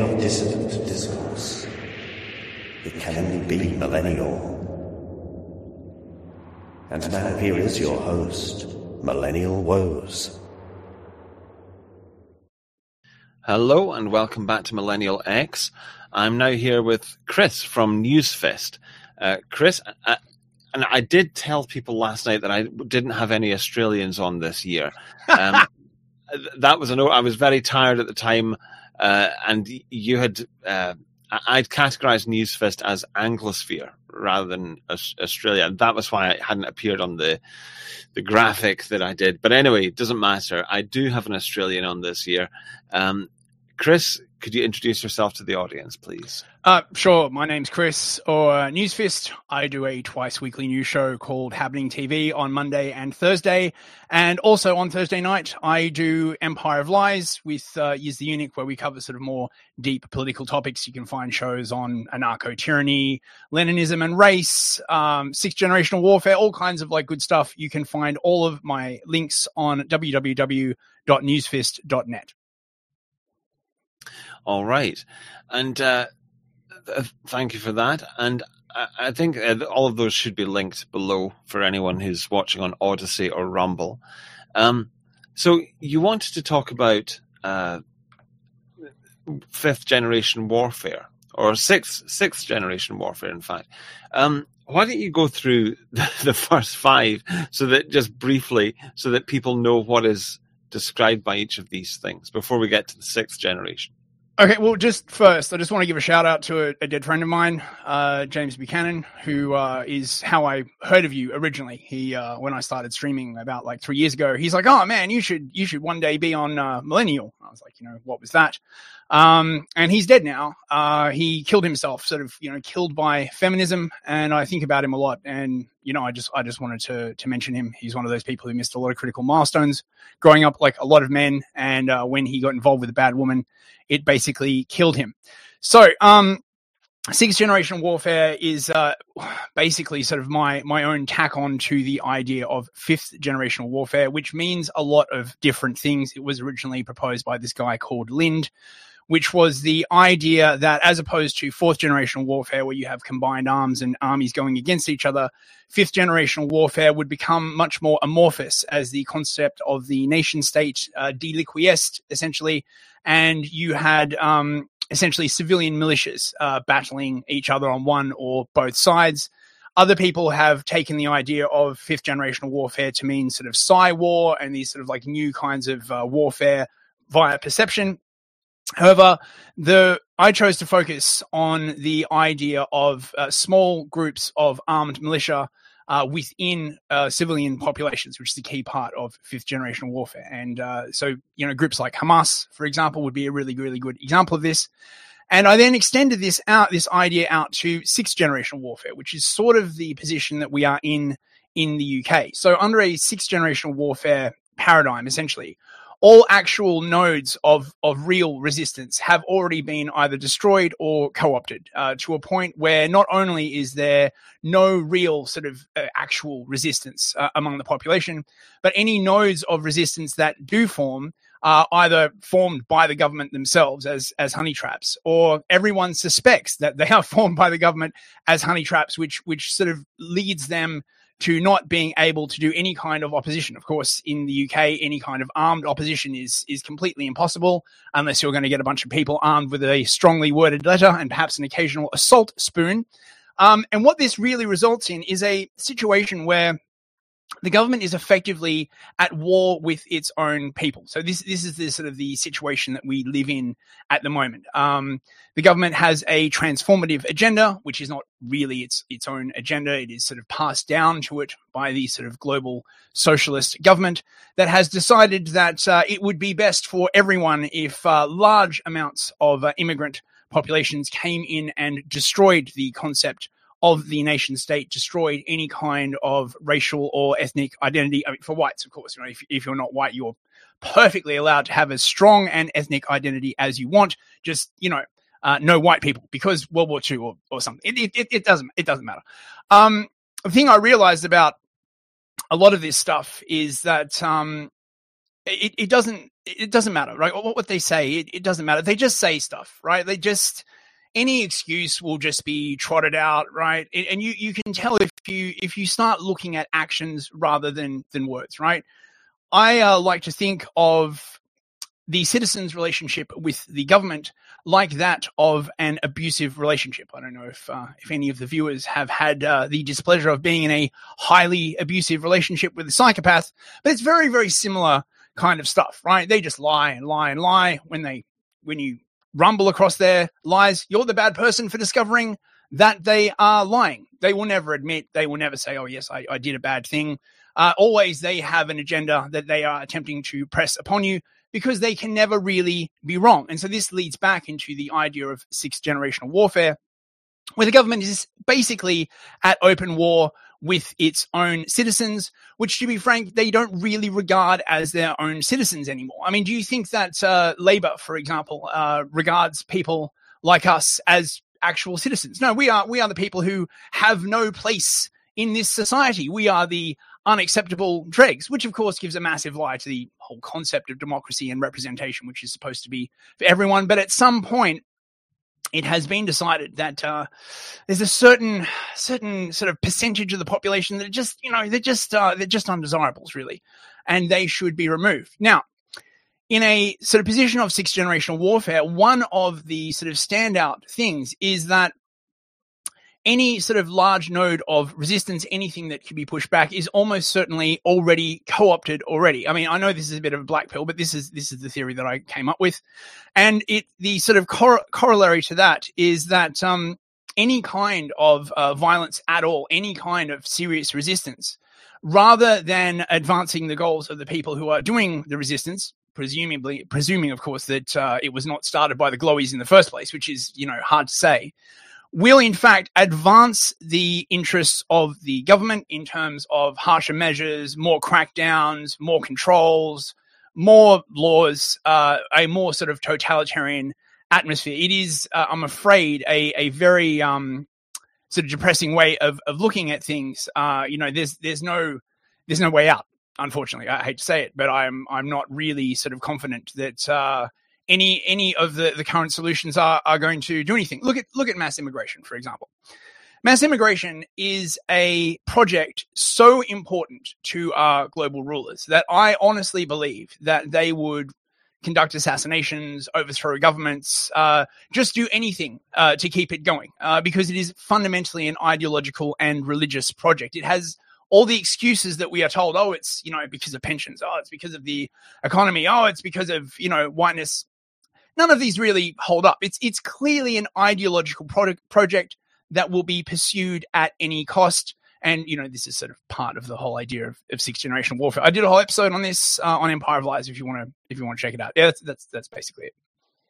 of dissident discourse. It can only be millennial. And now here is your host, Millennial Woes. Hello and welcome back to Millennial X. I'm now here with Chris from Newsfist. Chris, and I did tell people last night that I didn't have any Australians on this year. That was I was very tired at the time, and you had I'd categorized Newsfist as Anglosphere rather than Australia, and that was why it hadn't appeared on the graphic that I did. But anyway, it doesn't matter. I do have an Australian on this year. Chris, could you introduce yourself to the audience, please? Sure. My name's Chris, or Newsfist. I do a twice-weekly news show called Happening TV on Monday and Thursday. And also on Thursday night, I do Empire of Lies with Use the Eunuch, where we cover sort of more deep political topics. You can find shows on anarcho-tyranny, Leninism and race, sixth generational warfare, all kinds of like good stuff. You can find all of my links on www.newsfist.net. All right. And thank you for that. And I think all of those should be linked below for anyone who's watching on Odyssey or Rumble. So you wanted to talk about fifth generation warfare, or sixth generation warfare, in fact. Why don't you go through the first five so that just briefly, so that people know what is described by each of these things before we get to the sixth generation? Okay, well, just first, I just want to give a shout out to a dead friend of mine, James Buchanan, who is how I heard of you originally. He, when I started streaming about like 3 years ago, he's like, "Oh man, you should one day be on Millennial." I was like, what was that? And he's dead now. He killed himself, sort of, killed by feminism, and I think about him a lot. And I just wanted to mention him. He's one of those people who missed a lot of critical milestones growing up, like a lot of men. And when he got involved with a bad woman, it basically killed him. So, sixth generation warfare is basically sort of my own tack on to the idea of fifth generational warfare, which means a lot of different things. It was originally proposed by this guy called Lind, which was the idea that as opposed to fourth generational warfare, where you have combined arms and armies going against each other, fifth generational warfare would become much more amorphous as the concept of the nation state deliquiesced, essentially. And you had essentially civilian militias battling each other on one or both sides. Other people have taken the idea of fifth generational warfare to mean sort of Psy-war and these sort of like new kinds of warfare via perception. However, I chose to focus on the idea of small groups of armed militia within civilian populations, which is the key part of fifth generational warfare. And so, groups like Hamas, for example, would be a really, really good example of this. And I then extended this idea out to sixth generational warfare, which is sort of the position that we are in the UK. So under a sixth generational warfare paradigm, essentially, all actual nodes of real resistance have already been either destroyed or co-opted to a point where not only is there no real sort of actual resistance among the population, but any nodes of resistance that do form are either formed by the government themselves as honey traps, or everyone suspects that they are formed by the government as honey traps, which sort of leads them to not being able to do any kind of opposition. Of course, in the UK, any kind of armed opposition is completely impossible unless you're going to get a bunch of people armed with a strongly worded letter and perhaps an occasional assault spoon. And what this really results in is a situation where the government is effectively at war with its own people. So this is the sort of the situation that we live in at the moment. The government has a transformative agenda, which is not really its own agenda. It is sort of passed down to it by the sort of global socialist government that has decided that it would be best for everyone if large amounts of immigrant populations came in and destroyed the concept of the nation state, destroyed any kind of racial or ethnic identity. I mean, for whites, of course, if you're not white, you're perfectly allowed to have as strong an ethnic identity as you want. Just, no white people, because World War II or something. It doesn't matter. The thing I realized about a lot of this stuff is that it doesn't matter, right? What they say, it doesn't matter. They just say stuff, right? Any excuse will just be trotted out, right? And you can tell if you start looking at actions rather than words, right? I like to think of the citizens' relationship with the government like that of an abusive relationship. I don't know if any of the viewers have had the displeasure of being in a highly abusive relationship with a psychopath, but it's very, very similar kind of stuff, right? They just lie and lie and lie. When you rumble across their lies, you're the bad person for discovering that they are lying. They will never admit. They will never say, oh, yes, I did a bad thing. Always they have an agenda that they are attempting to press upon you because they can never really be wrong. And so this leads back into the idea of sixth generational warfare, where the government is basically at open war with its own citizens, which, to be frank, they don't really regard as their own citizens anymore. I mean, do you think that Labour, for example, regards people like us as actual citizens? No, we are the people who have no place in this society. We are the unacceptable dregs, which of course gives a massive lie to the whole concept of democracy and representation, which is supposed to be for everyone. But at some point, it has been decided that there's a certain sort of percentage of the population that they're just undesirables, really, and they should be removed. Now, in a sort of position of sixth generational warfare, one of the sort of standout things is that any sort of large node of resistance, anything that can be pushed back, is almost certainly already co-opted already. I mean, I know this is a bit of a black pill, but this is the theory that I came up with. And the sort of corollary to that is that any kind of violence at all, any kind of serious resistance, rather than advancing the goals of the people who are doing the resistance, presuming, of course, that it was not started by the glowies in the first place, which is, hard to say, will in fact advance the interests of the government in terms of harsher measures, more crackdowns, more controls, more laws, a more sort of totalitarian atmosphere. It is, I'm afraid, a very sort of depressing way of looking at things. There's no way out. Unfortunately, I hate to say it, but I'm not really sort of confident that any of the current solutions are going to do anything. Look at mass immigration, for example. Mass immigration is a project so important to our global rulers that I honestly believe that they would conduct assassinations, overthrow governments, just do anything to keep it going, because it is fundamentally an ideological and religious project. It has all the excuses that we are told, oh, it's, because of pensions, oh, it's because of the economy, oh, it's because of, whiteness. None of these really hold up. It's clearly an ideological project that will be pursued at any cost. And, this is sort of part of the whole idea of sixth generation warfare. I did a whole episode on this on Empire of Lies if you want to check it out. Yeah, that's basically it.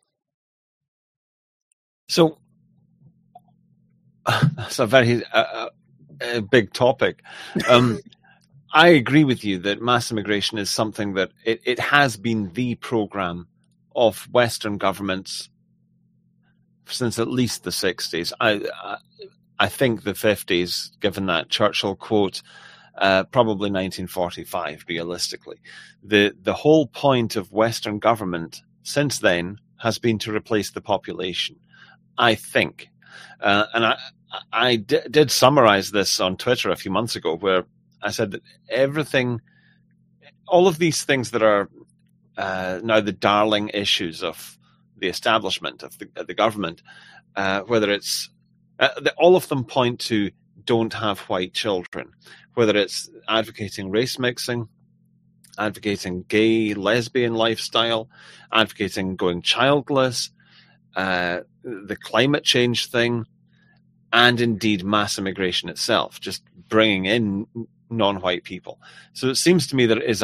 So that's a very a big topic. I agree with you that mass immigration is something that it has been the program of Western governments since at least the 60s. I think the 50s, given that Churchill quote, probably 1945, realistically. The whole point of Western government since then has been to replace the population, I think. And I did summarize this on Twitter a few months ago, where I said that all of these things that are now the darling issues of the establishment, of the government, whether it's all of them point to don't have white children, whether it's advocating race mixing, advocating gay, lesbian lifestyle, advocating going childless, the climate change thing, and indeed mass immigration itself, just bringing in non-white people. So it seems to me there is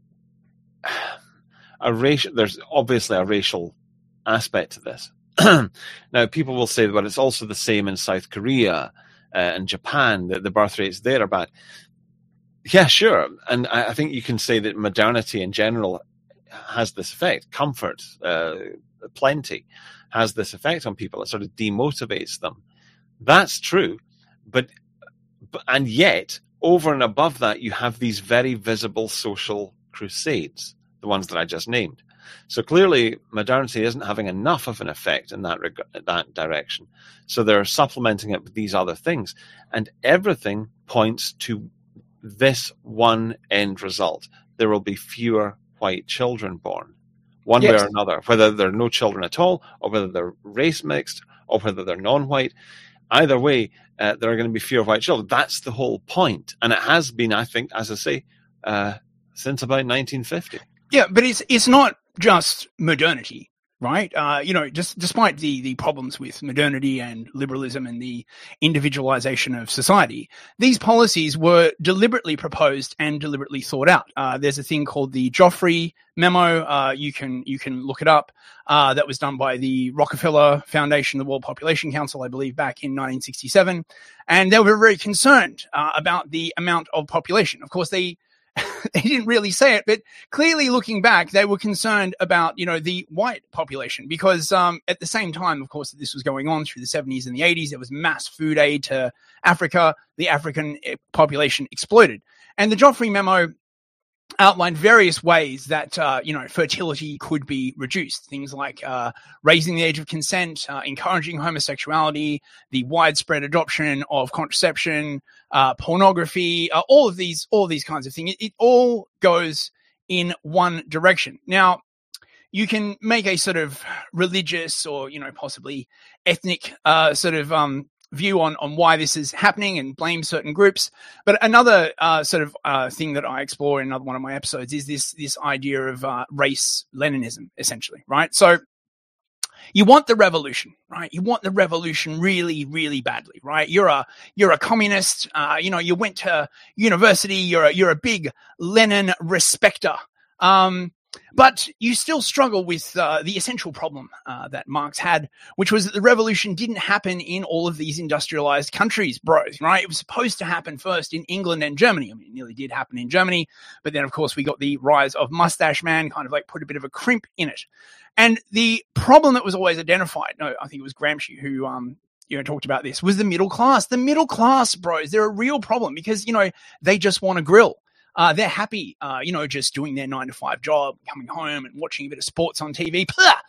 there's obviously a racial aspect to this. Now, people will say, well, it's also the same in South Korea and Japan, that the birth rates there are bad. Yeah, sure. And I think you can say that modernity in general has this effect. Comfort, plenty, has this effect on people. It sort of demotivates them. That's true. And yet, over and above that, you have these very visible social crusades the ones that I just named. So clearly, modernity isn't having enough of an effect in that direction. So they're supplementing it with these other things. And everything points to this one end result. There will be fewer white children born, one way or another, whether there are no children at all, or whether they're race mixed, or whether they're non-white. Either way, there are going to be fewer white children. That's the whole point. And it has been, I think, as I say, since about 1950. Yeah, but it's not just modernity, right? Despite the problems with modernity and liberalism and the individualization of society, these policies were deliberately proposed and deliberately thought out. There's a thing called the Joffrey Memo. You can look it up. That was done by the Rockefeller Foundation, the World Population Council, I believe, back in 1967. And they were very concerned about the amount of population. Of course, they didn't really say it, but clearly looking back, they were concerned about, the white population because at the same time, of course, that this was going on through the 70s and the 80s, there was mass food aid to Africa. The African population exploded. And the Joffrey Memo outlined various ways that, fertility could be reduced. Things like raising the age of consent, encouraging homosexuality, the widespread adoption of contraception, pornography, all of these kinds of things. It all goes in one direction. Now, you can make a sort of religious or, possibly ethnic view on why this is happening and blame certain groups. But another thing that I explore in another one of my episodes is this idea of race Leninism, essentially, right? So you want the revolution, right? You want the revolution really, really badly, right? You're a communist. You went to university. You're a big Lenin respecter. But you still struggle with the essential problem that Marx had, which was that the revolution didn't happen in all of these industrialized countries, bros, right? It was supposed to happen first in England and Germany. I mean, it nearly did happen in Germany. But then, of course, we got the rise of Mustache Man, kind of like put a bit of a crimp in it. And the problem that was always identified, I think it was Gramsci who talked about this, was the middle class. The middle class, bros, they're a real problem because, they just want to grill. They're happy, just doing their 9-to-5 job, coming home and watching a bit of sports on TV.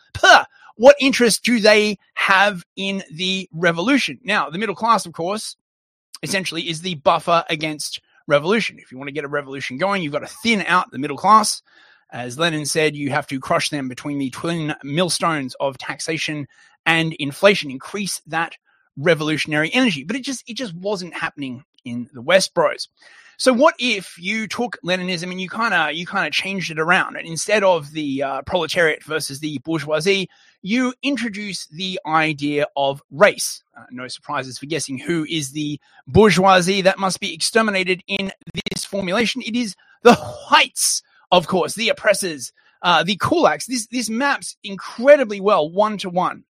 What interest do they have in the revolution? Now, the middle class, of course, essentially is the buffer against revolution. If you want to get a revolution going, you've got to thin out the middle class. As Lenin said, you have to crush them between the twin millstones of taxation and inflation, increase that revolutionary energy. But it just wasn't happening in the West, bros. So what if you took Leninism and you kind of changed it around, and instead of the proletariat versus the bourgeoisie, you introduce the idea of race? No surprises for guessing who is the bourgeoisie that must be exterminated in this formulation. It is the whites, of course, the oppressors, the kulaks. This maps incredibly well one-to-one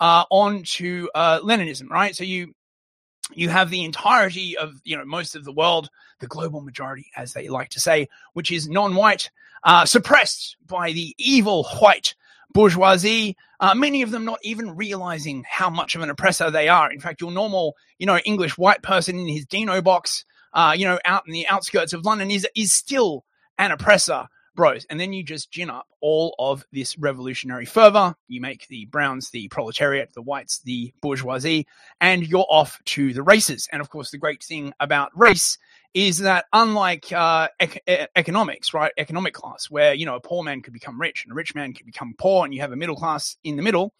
onto Leninism, right? So you have the entirety of, most of the world, the global majority, as they like to say, which is non-white, suppressed by the evil white bourgeoisie, many of them not even realizing how much of an oppressor they are. In fact, your normal, English white person in his Dino box, out in the outskirts of London is still an oppressor, bros. And then you just gin up all of this revolutionary fervor. You make the browns the proletariat, the whites the bourgeoisie, and you're off to the races. And of course, the great thing about race is that unlike economics, right, economic class, where, a poor man could become rich and a rich man could become poor and you have a middle class in the middle,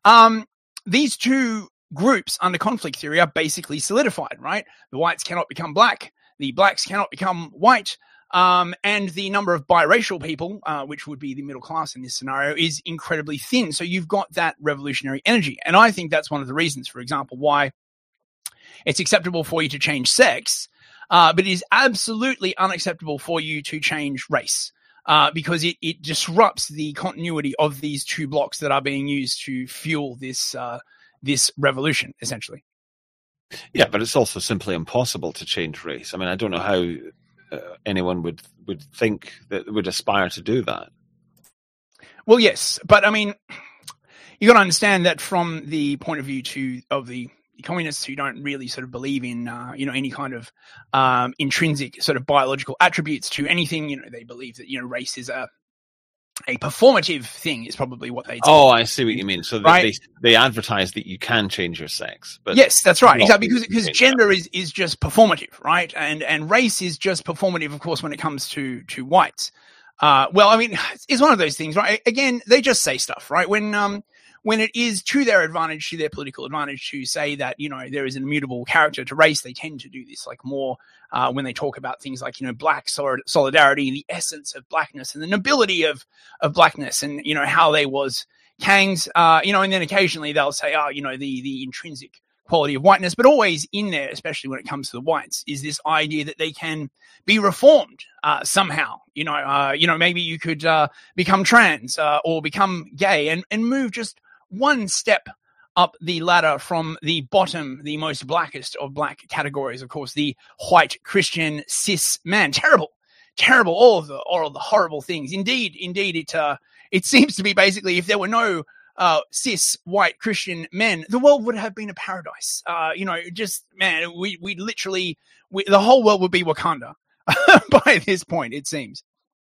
these two groups under conflict theory are basically solidified, right? The whites cannot become black. The blacks cannot become white. And the number of biracial people, which would be the middle class in this scenario, is incredibly thin. So you've got that revolutionary energy. And I think that's one of the reasons, for example, why it's acceptable for you to change sex, but it is absolutely unacceptable for you to change race, because it disrupts the continuity of these two blocks that are being used to fuel this revolution, essentially. Yeah, but it's also simply impossible to change race. I mean, I don't know how anyone would think that would aspire to do that. Well, yes, but I mean, you got to understand that from the point of view of the communists who don't really sort of believe in any kind of intrinsic sort of biological attributes to anything. They believe that race is a performative thing is probably what they say. Oh, I see what you mean. So Right. they advertise that you can change your sex, but Yes, that's right. not Exactly, really because change gender is just performative, right? And race is just performative, of course, when it comes to whites. Well, I mean, it's one of those things, right? Again, they just say stuff, right? When it is to their advantage, to their political advantage, to say that, you know, there is an immutable character to race, they tend to do this like more when they talk about things like, you know, black solidarity, the essence of blackness and the nobility of blackness, and, you know, how they was Kangs, you know, and then occasionally they'll say, oh, you know, the intrinsic quality of whiteness, but always in there, especially when it comes to the whites, is this idea that they can be reformed somehow. You know, maybe you could become trans or become gay and move just one step up the ladder from the bottom, the most blackest of black categories, of course, the white Christian cis man. Terrible, all of the horrible things. Indeed, it seems to be basically, if there were no cis white Christian men, the world would have been a paradise. You know, just, man, we literally, the whole world would be Wakanda by this point, it seems.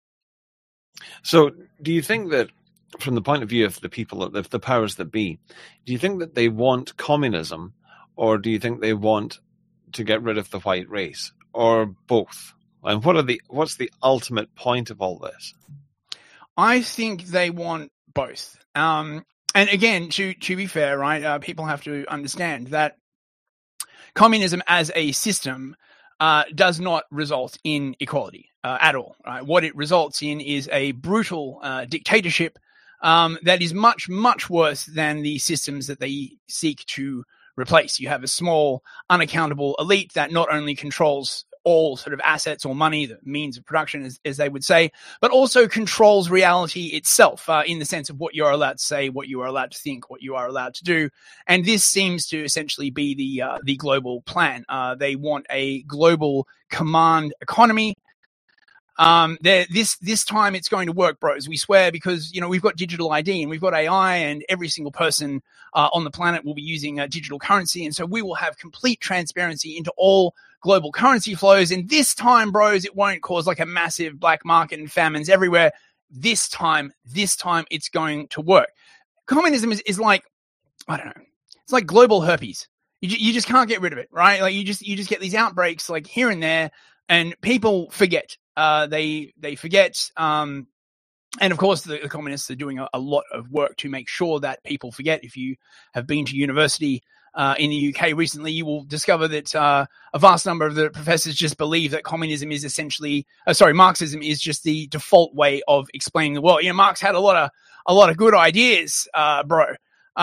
So do you think that, from the point of view of the people, of the powers that be, do you think that they want communism, or do you think they want to get rid of the white race, or both? And what's the ultimate point of all this? I think they want both. And again, to be fair, right, people have to understand that communism as a system does not result in equality at all. Right? What it results in is a brutal dictatorship that is much, much worse than the systems that they seek to replace. You have a small, unaccountable elite that not only controls all sort of assets or money, the means of production, as they would say, but also controls reality itself in the sense of what you're allowed to say, what you are allowed to think, what you are allowed to do. And this seems to essentially be the global plan. They want a global command economy. This time it's going to work, bros. We swear, because, you know, we've got digital ID and we've got AI, and every single person on the planet will be using digital currency. And so we will have complete transparency into all global currency flows. And this time, bros, it won't cause like a massive black market and famines everywhere. This time it's going to work. Communism is like, I don't know, it's like global herpes. You just can't get rid of it, right? Like you just get these outbreaks like here and there, and people forget. They forget. And of course, the communists are doing a lot of work to make sure that people forget. If you have been to university in the UK recently, you will discover that a vast number of the professors just believe that communism is essentially, Marxism is just the default way of explaining the world. You know, Marx had a lot of good ideas, bro.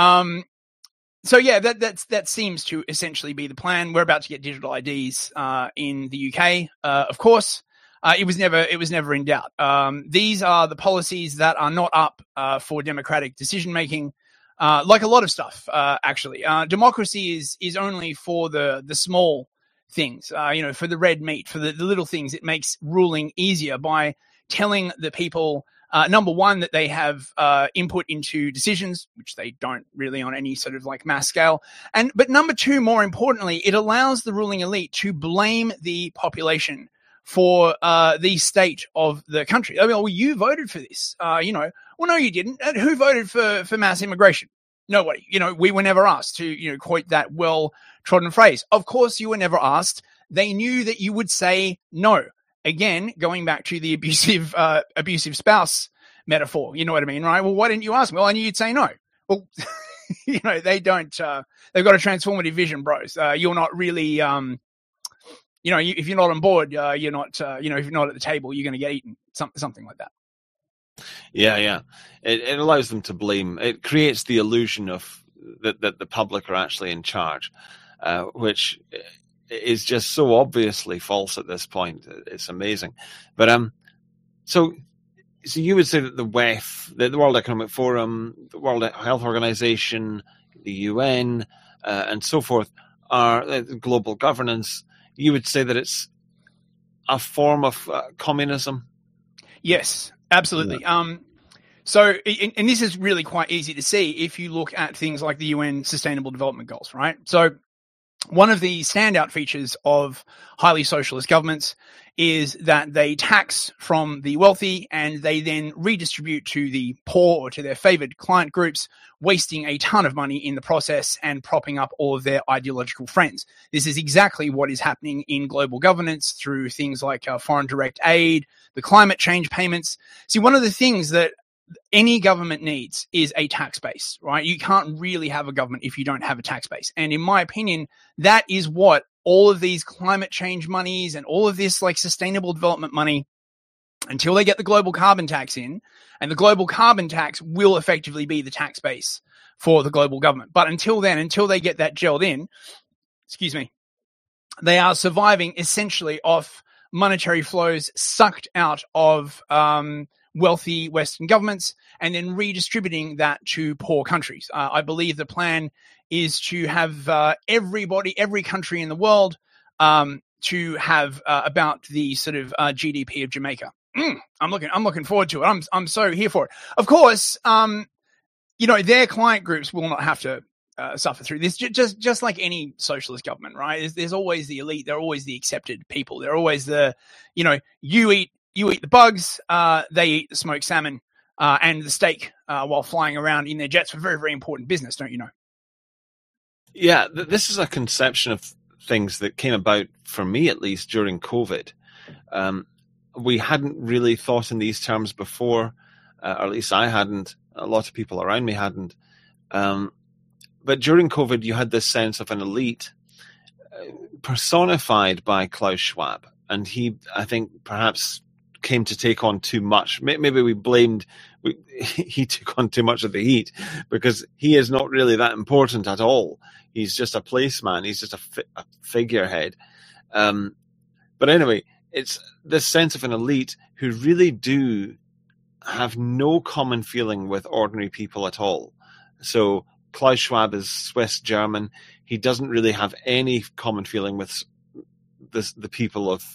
So yeah, that seems to essentially be the plan. We're about to get digital IDs in the UK, of course. It was never in doubt. These are the policies that are not up for democratic decision making. Like a lot of stuff, actually. Democracy is only for the small things, you know, for the red meat, for the little things. It makes ruling easier by telling the people, number one, that they have input into decisions, which they don't really on any sort of like mass scale. But number two, more importantly, it allows the ruling elite to blame the population for the state of the country. I mean, well, you voted for this, you know. Well, no, you didn't. And who voted for mass immigration? Nobody. You know, we were never asked to, you know, quote that well-trodden phrase. Of course, you were never asked. They knew that you would say no. Again, going back to the abusive spouse metaphor. You know what I mean, right? Well, why didn't you ask me? Well, I knew you'd say no. Well, you know, they don't. They've got a transformative vision, bros. You're not really. You know, if you're not on board, you're not, you know, if you're not at the table, you're going to get eaten, something like that. Yeah. It allows them to blame. It creates the illusion of that the public are actually in charge, which is just so obviously false at this point. It's amazing. But so you would say that the WEF, the World Economic Forum, the World Health Organization, the UN, and so forth, are global governance. You would say that it's a form of communism? Yes, absolutely. Yeah. So, and this is really quite easy to see if you look at things like the UN Sustainable Development Goals, right? So one of the standout features of highly socialist governments is that they tax from the wealthy and they then redistribute to the poor or to their favored client groups, wasting a ton of money in the process and propping up all of their ideological friends. This is exactly what is happening in global governance through things like foreign direct aid, the climate change payments. See, one of the things that any government needs is a tax base, right? You can't really have a government if you don't have a tax base. And in my opinion, that is what all of these climate change monies and all of this like sustainable development money, until they get the global carbon tax in, and the global carbon tax will effectively be the tax base for the global government. But until then, until they get that gelled in, they are surviving essentially off monetary flows sucked out of wealthy Western governments and then redistributing that to poor countries. I believe the plan is to have every country in the world to have about the sort of GDP of Jamaica. I'm looking forward to it. I'm so here for it. Of course, their client groups will not have to suffer through this. Just like any socialist government, right? There's always the elite. They're always the accepted people. They're always the, you eat the bugs, they eat the smoked salmon and the steak while flying around in their jets for very, very important business, don't you know? Yeah, this is a conception of things that came about, for me at least, during COVID. We hadn't really thought in these terms before, or at least I hadn't. A lot of people around me hadn't. But during COVID, you had this sense of an elite personified by Klaus Schwab. And he, I think, perhaps came to take on too much. Maybe he took on too much of the heat because he is not really that important at all. He's just a placeman. He's just a figurehead. But anyway, it's this sense of an elite who really do have no common feeling with ordinary people at all. So Klaus Schwab is Swiss-German. He doesn't really have any common feeling with the people of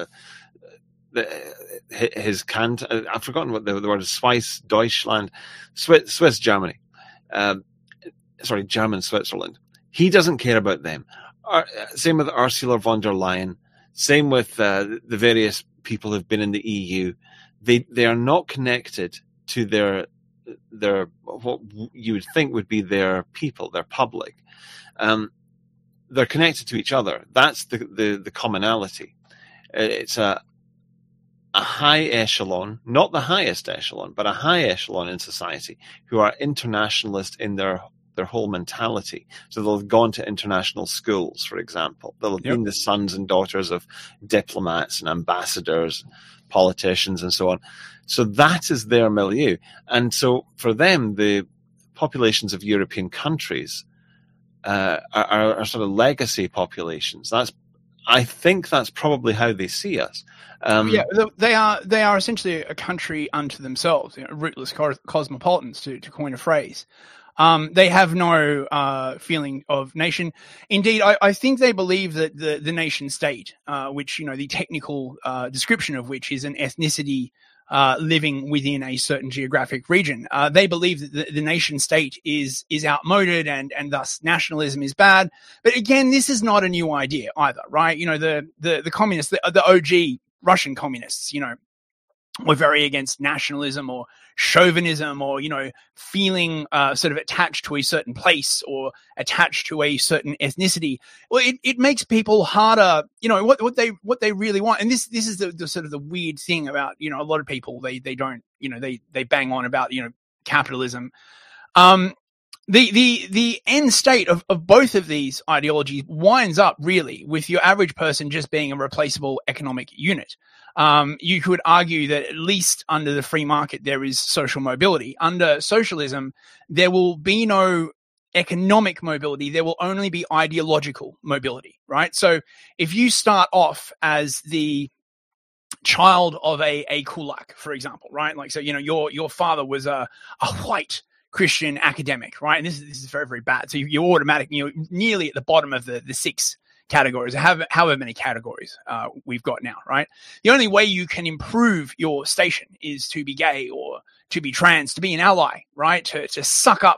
his canton. I've forgotten what the word is. Swiss, Deutschland, Swiss Germany. German Switzerland. He doesn't care about them. Same with Ursula von der Leyen. Same with the various people who've been in the EU. They are not connected to their what you would think would be their people, their public. They're connected to each other. That's the commonality. It's a high echelon, not the highest echelon, but a high echelon in society who are internationalist in their whole mentality. So they'll have gone to international schools, for example. They'll have been the sons and daughters of diplomats and ambassadors, politicians, and so on. So that is their milieu. And so for them, the populations of European countries are sort of legacy populations. I think that's probably how they see us. They are essentially a country unto themselves, rootless cosmopolitans, to coin a phrase. They have no feeling of nation. Indeed, I think they believe that the nation state, which the technical description of which is an ethnicity living within a certain geographic region, they believe that the nation state is outmoded and thus nationalism is bad. But again, this is not a new idea either, right? The communists, the OG Russian communists, were very against nationalism or chauvinism or, feeling sort of attached to a certain place or attached to a certain ethnicity. Well, it makes people harder, what they really want. And this is the sort of the weird thing about, a lot of people, they don't, they bang on about, capitalism. The end state of both of these ideologies winds up really with your average person just being a replaceable economic unit. You could argue that at least under the free market, there is social mobility. Under socialism, there will be no economic mobility. There will only be ideological mobility, right? So if you start off as the child of a kulak, for example, right? Like, so, your father was a white Christian academic, right? And this is very, very bad. So you're automatically, nearly at the bottom of the six categories, however many categories we've got now, right? The only way you can improve your station is to be gay or to be trans, to be an ally, right? To suck up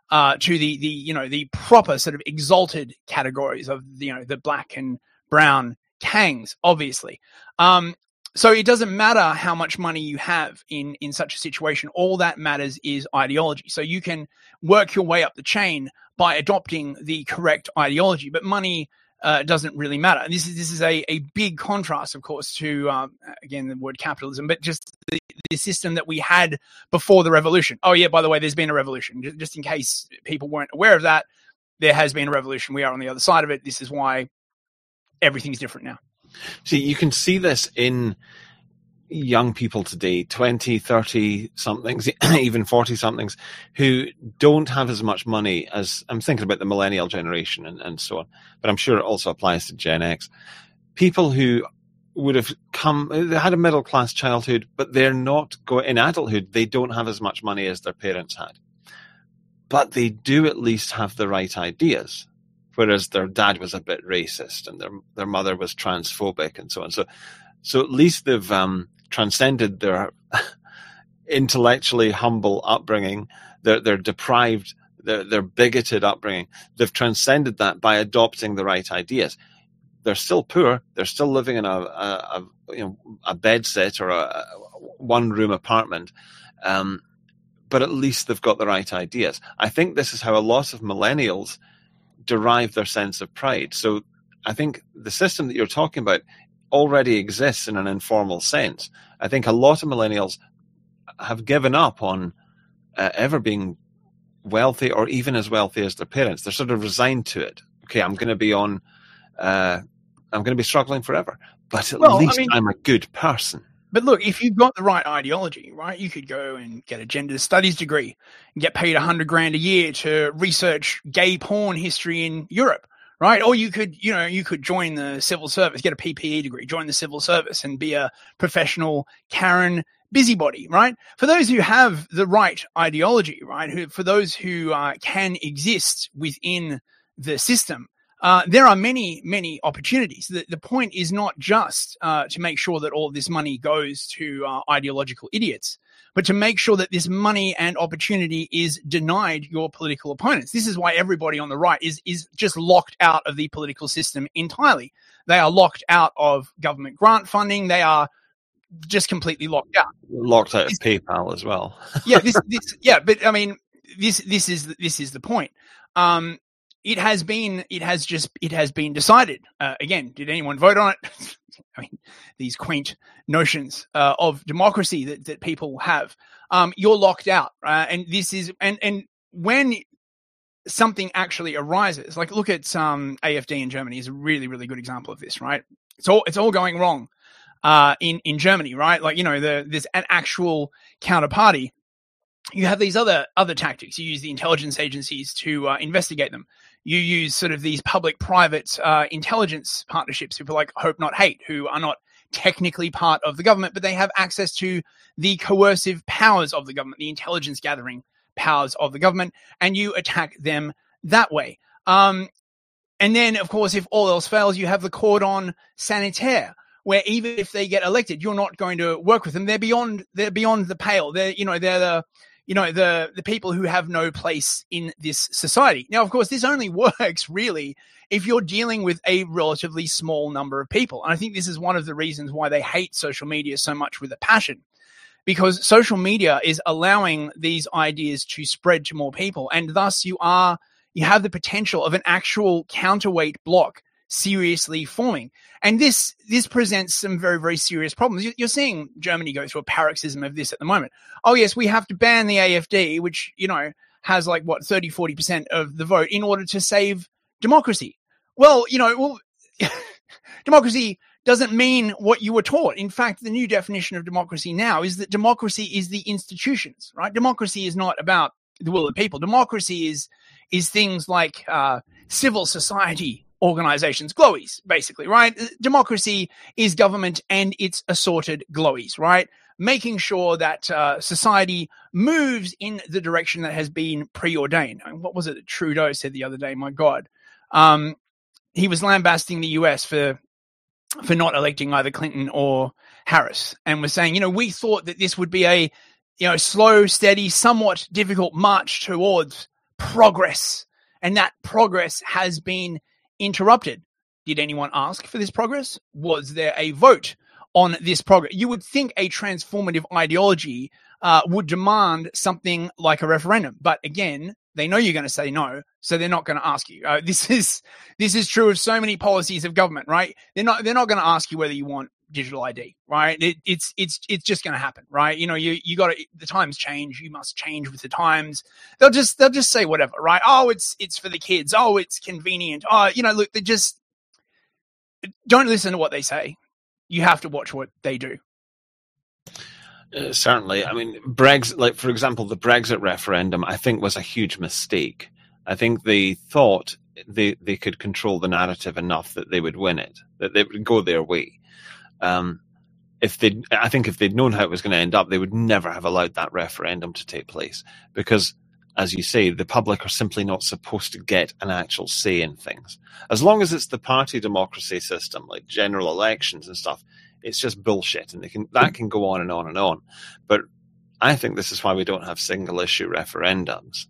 to the proper sort of exalted categories of the black and brown Kangs, obviously. So it doesn't matter how much money you have in such a situation. All that matters is ideology. So you can work your way up the chain by adopting the correct ideology, but money doesn't really matter. And this is a big contrast, of course, to again the word capitalism, but just the system that we had before the revolution. Oh yeah, by the way, there's been a revolution. Just in case people weren't aware of that, there has been a revolution. We are on the other side of it. This is why everything's different now. See, you can see this in young people today, 20, 30 somethings, even 40 somethings, who don't have as much money as, I'm thinking about the millennial generation and so on, but I'm sure it also applies to Gen X. People who would have had a middle class childhood, but they're not in adulthood, they don't have as much money as their parents had. But they do at least have the right ideas. Whereas their dad was a bit racist and their mother was transphobic and so on. So at least they've transcended their intellectually humble upbringing, their deprived, their bigoted upbringing. They've transcended that by adopting the right ideas. They're still poor. They're still living in a bed set or a one-room apartment. But at least they've got the right ideas. I think this is how a lot of millennials derive their sense of pride. So I think the system that you're talking about already exists in an informal sense. I think a lot of millennials have given up on ever being wealthy or even as wealthy as their parents. They're sort of resigned to it. Okay, I'm going to be struggling forever, but at least I'm a good person. But look, if you've got the right ideology, right, you could go and get a gender studies degree and get paid $100,000 a year to research gay porn history in Europe, right? Or you could join the civil service, get a PPE degree, join the civil service and be a professional Karen busybody, right? For those who have the right ideology, right, for those who can exist within the system, there are many, many opportunities. The point is not just to make sure that all of this money goes to ideological idiots, but to make sure that this money and opportunity is denied your political opponents. This is why everybody on the right is just locked out of the political system entirely. They are locked out of government grant funding. They are just completely locked out. Locked out of PayPal as well. But I mean, this is the point. It has been decided. Again, did anyone vote on it? I mean, these quaint notions of democracy that people have. You're locked out, and this is and when something actually arises, like look at AfD in Germany is a really, really good example of this, right? It's all going wrong in Germany, right? Like there's an actual counterparty. You have these other tactics. You use the intelligence agencies to investigate them. You use sort of these public-private intelligence partnerships, people like Hope Not Hate, who are not technically part of the government, but they have access to the coercive powers of the government, the intelligence gathering powers of the government, and you attack them that way. And then, of course, if all else fails, you have the cordon sanitaire, where even if they get elected, you're not going to work with them. They're beyond the pale. They're the people who have no place in this society. Now, of course, this only works really if you're dealing with a relatively small number of people. And I think this is one of the reasons why they hate social media so much with a passion, because social media is allowing these ideas to spread to more people. And thus you have the potential of an actual counterweight block seriously forming. And this presents some very, very serious problems. You're seeing Germany go through a paroxysm of this at the moment. Oh, yes, we have to ban the AfD, which, has 30-40% of the vote in order to save democracy. Well, democracy doesn't mean what you were taught. In fact, the new definition of democracy now is that democracy is the institutions, right? Democracy is not about the will of the people. Democracy is things like civil society organizations, glowies, basically, right? Democracy is government and its assorted glowies, right? Making sure that society moves in the direction that has been preordained. I mean, what was it that Trudeau said the other day? My God. He was lambasting the US for not electing either Clinton or Harris, and was saying, we thought that this would be a slow, steady, somewhat difficult march towards progress, and that progress has been interrupted. Did anyone ask for this progress? Was there a vote on this progress? You would think a transformative ideology would demand something like a referendum. But again, they know you're going to say no, so they're not going to ask you. This is true of so many policies of government, right? They're not going to ask you whether you want digital ID, right? It's just going to happen, right? You know, you got to, the times change. You must change with the times. They'll just say whatever, right? Oh, it's for the kids. Oh, it's convenient. Oh, you know, look, they just don't listen to what they say. You have to watch what they do. Certainly. I mean, Brexit, like, for example, the Brexit referendum, I think was a huge mistake. I think they thought they could control the narrative enough that they would win it, that they would go their way. I think if they'd known how it was going to end up, they would never have allowed that referendum to take place because, as you say, the public are simply not supposed to get an actual say in things. As long as it's the party democracy system, like general elections and stuff, it's just bullshit, and that can go on and on and on. But I think this is why we don't have single issue referendums,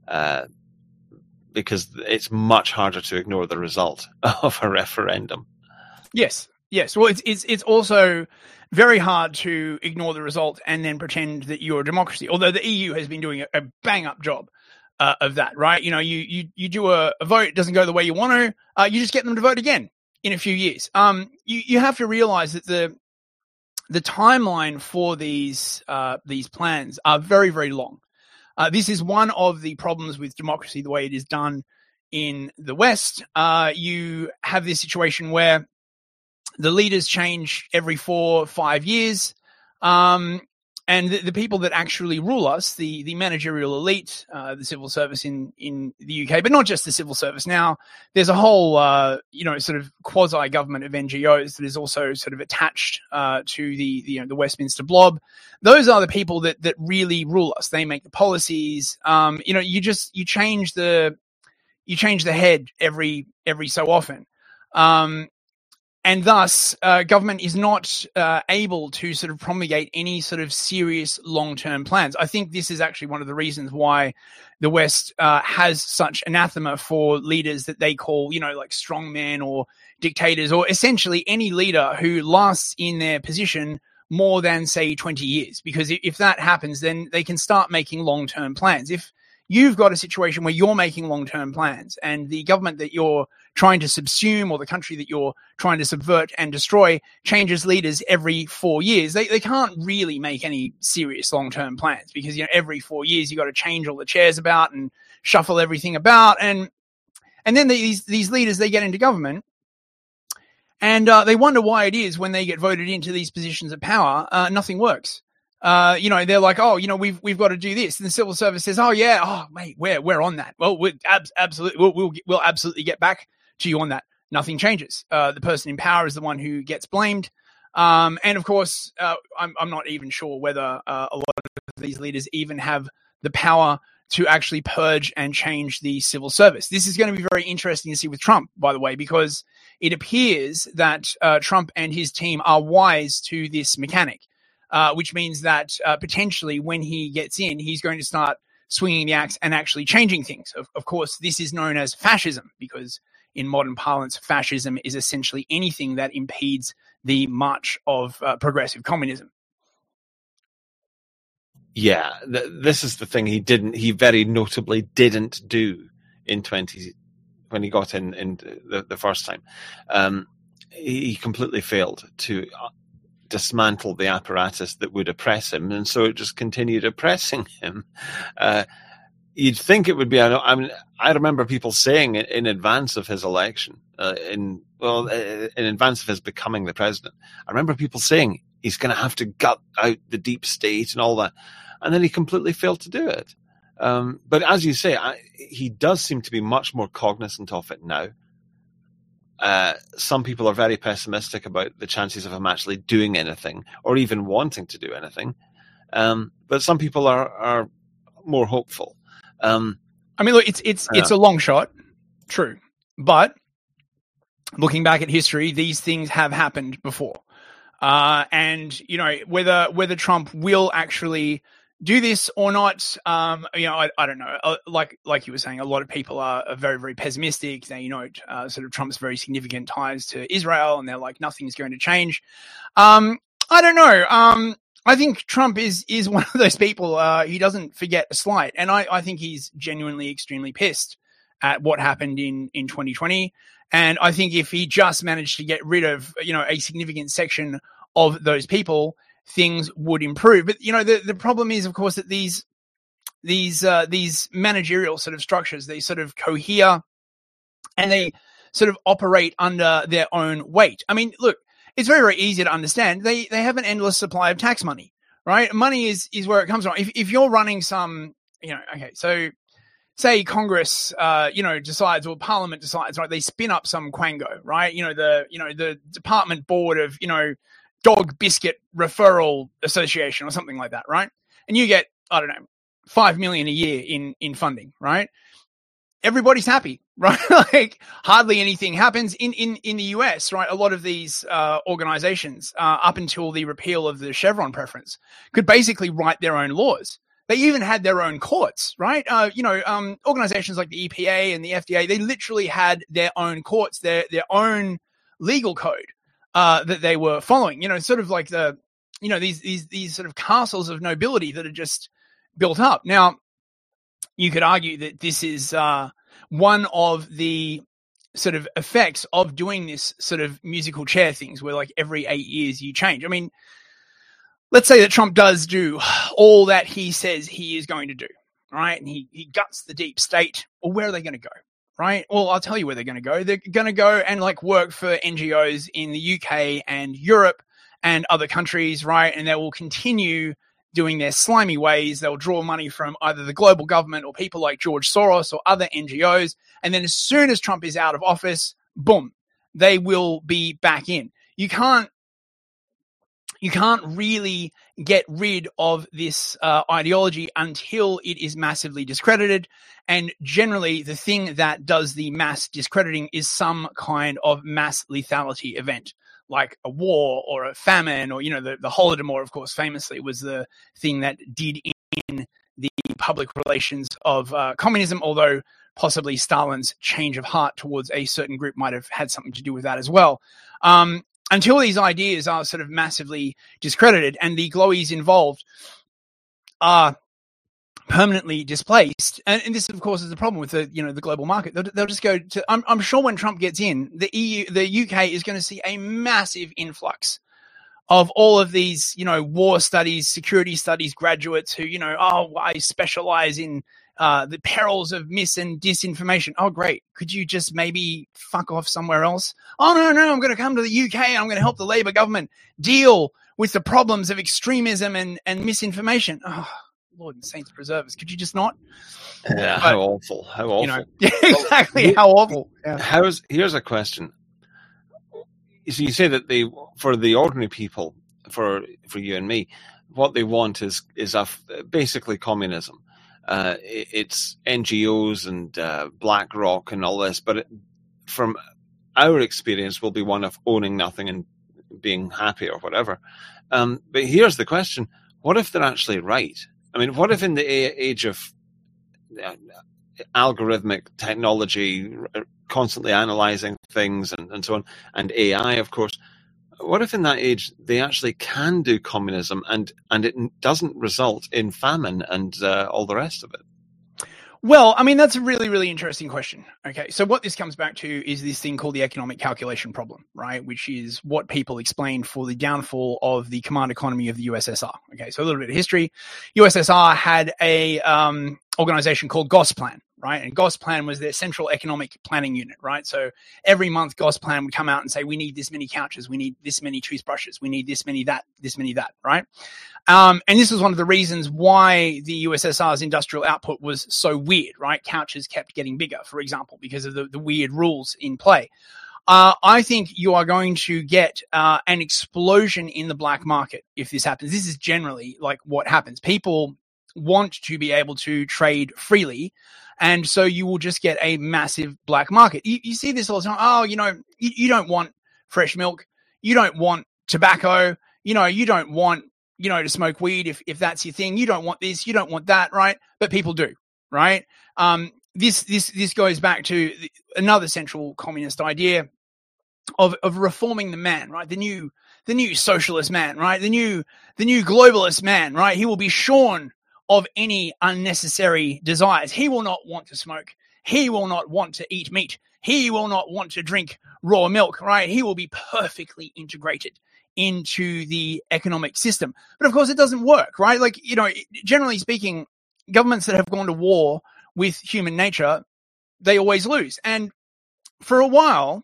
because it's much harder to ignore the result of a referendum. Yes. Well, it's also very hard to ignore the result and then pretend that you're a democracy. Although the EU has been doing a bang up job of that, right? You know, you do a vote, it doesn't go the way you want to, you just get them to vote again in a few years. You have to realize that the timeline for these plans are very, very long. This is one of the problems with democracy, the way it is done in the West. You have this situation where the leaders change every 4 or 5 years. And the people that actually rule us, the managerial elite, the civil service in the UK, but not just the civil service. Now, there's a whole, sort of quasi-government of NGOs that is also sort of attached to the Westminster blob. Those are the people that really rule us. They make the policies. You change the head every so often. And thus, government is not able to sort of promulgate any sort of serious long-term plans. I think this is actually one of the reasons why the West has such anathema for leaders that they call, like strongmen or dictators, or essentially any leader who lasts in their position more than, say, 20 years. Because if that happens, then they can start making long-term plans. If you've got a situation where you're making long-term plans and the government that you're trying to subsume or the country that you're trying to subvert and destroy changes leaders every 4 years, they can't really make any serious long-term plans because, every 4 years you got to change all the chairs about and shuffle everything about. And then these leaders, they get into government and they wonder why it is when they get voted into these positions of power, nothing works. They're like, we've got to do this. And the civil service says, mate, we're on that. Well, we'll absolutely get back to you on that. Nothing changes. The person in power is the one who gets blamed. And of course, I'm not even sure whether a lot of these leaders even have the power to actually purge and change the civil service. This is going to be very interesting to see with Trump, by the way, because it appears that Trump and his team are wise to this mechanic. Which means that potentially when he gets in, he's going to start swinging the axe and actually changing things. Of course, this is known as fascism because in modern parlance, fascism is essentially anything that impedes the march of progressive communism. Yeah, this is the thing he very notably didn't do when he got in the first time. He completely failed to dismantle the apparatus that would oppress him, and so it just continued oppressing him. You'd think it would be. I remember people saying in advance of his election, in advance of his becoming the president. I remember people saying he's going to have to gut out the deep state and all that, and then he completely failed to do it. But as you say, he does seem to be much more cognizant of it now. Some people are very pessimistic about the chances of him actually doing anything or even wanting to do anything. But some people are more hopeful. Look, it's a long shot, true. But looking back at history, these things have happened before. And, whether Trump will actually do this or not, I don't know. Like you were saying, a lot of people are very, very pessimistic. They note sort of Trump's very significant ties to Israel, and they're like, nothing's going to change. I don't know. I think Trump is one of those people. He doesn't forget a slight, and I think he's genuinely extremely pissed at what happened in 2020. And I think if he just managed to get rid of, a significant section of those people, things would improve. But the problem is, of course, that these managerial sort of structures, they sort of cohere and they sort of operate under their own weight. I mean, look, it's very, very easy to understand. They have an endless supply of tax money, right? Money is where it comes from. If you're running some, okay, so say Congress, decides, or Parliament decides, right? They spin up some quango, right? The Department Board of, Dog Biscuit Referral Association or something like that, right? And you get, I don't know, $5 million a year in funding, right? Everybody's happy, right? Like hardly anything happens in the US, right? A lot of these organizations, up until the repeal of the Chevron preference, could basically write their own laws. They even had their own courts, right? Organizations like the EPA and the FDA, they literally had their own courts, their own legal code. That they were following, sort of like these sort of castles of nobility that are just built up. Now, you could argue that this is one of the sort of effects of doing this sort of musical chair things where like every 8 years you change. I mean, let's say that Trump does do all that he says he is going to do, right? And he guts the deep state. Well, where are they going to go? Right. Well, I'll tell you where they're going to go. They're going to go and like work for NGOs in the UK and Europe and other countries. Right. And they will continue doing their slimy ways. They'll draw money from either the global government or people like George Soros or other NGOs. And then as soon as Trump is out of office, boom, they will be back in. You can't really get rid of this ideology until it is massively discredited. And generally, the thing that does the mass discrediting is some kind of mass lethality event, like a war or a famine, or, the Holodomor, of course, famously was the thing that did in the public relations of communism, although possibly Stalin's change of heart towards a certain group might have had something to do with that as well. Until these ideas are sort of massively discredited and the glowies involved are permanently displaced, and this, of course, is the problem with the global market. They'll just go to. I'm sure when Trump gets in, the UK is going to see a massive influx of all of these, war studies, security studies graduates who, I specialize in the perils of mis and disinformation. Oh, great. Could you just maybe fuck off somewhere else? Oh, no, I'm going to come to the UK. I'm going to help the Labour government deal with the problems of extremism and misinformation. Oh, Lord and Saints preserve us. Could you just not? Yeah, how awful. How awful. Exactly, how awful. Yeah. Here's a question. So you say that for the ordinary people, for you and me, what they want is basically communism. It's NGOs and BlackRock and all this, but from our experience will be one of owning nothing and being happy or whatever. But here's the question. What if they're actually right? I mean, what if in the age of algorithmic technology, constantly analyzing things and so on, and AI, of course, what if in that age they actually can do communism and it doesn't result in famine and all the rest of it? Well, I mean, that's a really, really interesting question. Okay, so what this comes back to is this thing called the economic calculation problem, right? Which is what people explain for the downfall of the command economy of the USSR. Okay, so a little bit of history. USSR had a organization called Gosplan, right? And Gosplan was their central economic planning unit, right? So every month Gosplan would come out and say, we need this many couches, we need this many toothbrushes, we need this many that, right? And this was one of the reasons why the USSR's industrial output was so weird, right? Couches kept getting bigger, for example, because of the weird rules in play. I think you are going to get an explosion in the black market if this happens. This is generally like what happens. People want to be able to trade freely, and so you will just get a massive black market. You see this all the time. Oh, you don't want fresh milk. You don't want tobacco. You don't want, to smoke weed if that's your thing. You don't want this, you don't want that, right? But people do, right? This goes back to another central communist idea of reforming the man, right? The new socialist man, right? The new globalist man, right? He will be shorn of any unnecessary desires. He will not want to smoke. He will not want to eat meat. He will not want to drink raw milk, right? He will be perfectly integrated into the economic system. But of course it doesn't work, right? Like, generally speaking, governments that have gone to war with human nature, they always lose. And for a while,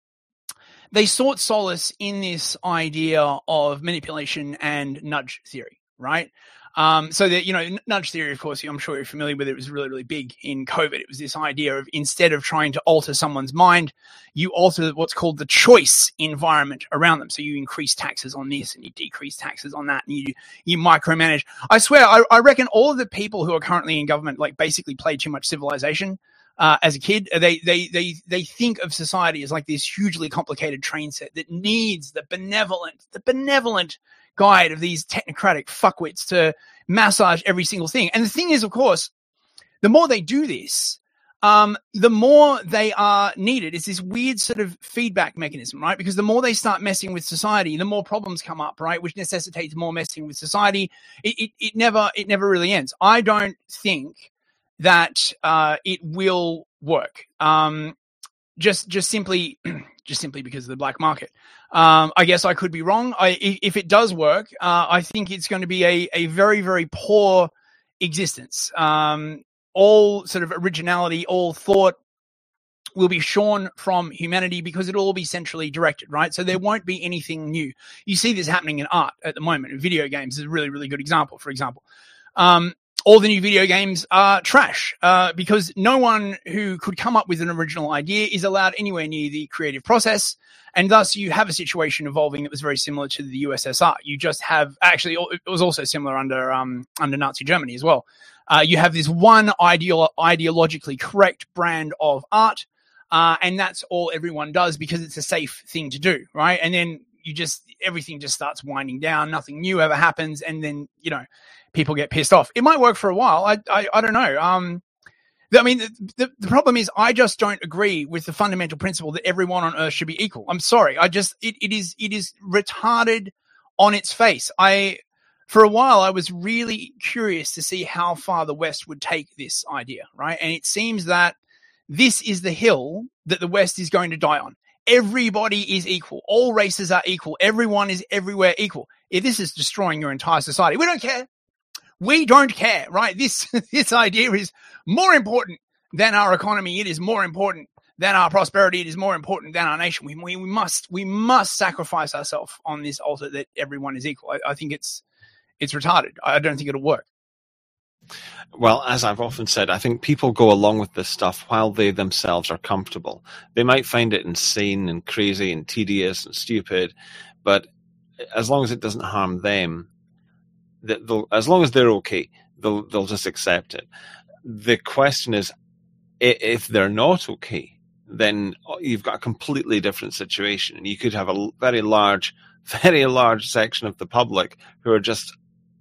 they sought solace in this idea of manipulation and nudge theory, right? So that, nudge theory, of course, I'm sure you're familiar with it. It was really, really big in COVID. It was this idea of, instead of trying to alter someone's mind, you alter what's called the choice environment around them. So you increase taxes on this and you decrease taxes on that, and you micromanage. I swear, I reckon all of the people who are currently in government, like, basically played too much Civilization. As a kid, they think of society as like this hugely complicated train set that needs the benevolent guide of these technocratic fuckwits to massage every single thing. And the thing is, of course, the more they do this, the more they are needed. It's this weird sort of feedback mechanism, right? Because the more they start messing with society, the more problems come up, right? Which necessitates more messing with society. It never really ends. I don't think that it will work. Just simply because of the black market. I guess I could be wrong. If it does work, I think it's going to be a very, very poor existence. All sort of originality, all thought will be shorn from humanity because it'll all be centrally directed, right? So there won't be anything new. You see this happening in art at the moment. Video games is a really, really good example, for example. All the new video games are trash because no one who could come up with an original idea is allowed anywhere near the creative process. And thus you have a situation evolving that was very similar to the USSR. You just have, actually, it was also similar under Nazi Germany as well. You have this one ideologically correct brand of art, and that's all everyone does because it's a safe thing to do, right? And then everything just starts winding down. Nothing new ever happens. And then, people get pissed off. It might work for a while. I don't know. The problem is I just don't agree with the fundamental principle that everyone on earth should be equal. I'm sorry. It is retarded on its face. For a while, I was really curious to see how far the West would take this idea, right? And it seems that this is the hill that the West is going to die on. Everybody is equal. All races are equal. Everyone is everywhere equal. This is destroying your entire society. We don't care. We don't care, right? This idea is more important than our economy. It is more important than our prosperity. It is more important than our nation. We must sacrifice ourselves on this altar that everyone is equal. I think it's retarded. I don't think it'll work. Well, as I've often said, I think people go along with this stuff while they themselves are comfortable. They might find it insane and crazy and tedious and stupid, but as long as it doesn't harm them, as long as they're okay, they'll just accept it. The question is, if they're not okay, then you've got a completely different situation, and you could have a very large section of the public who are just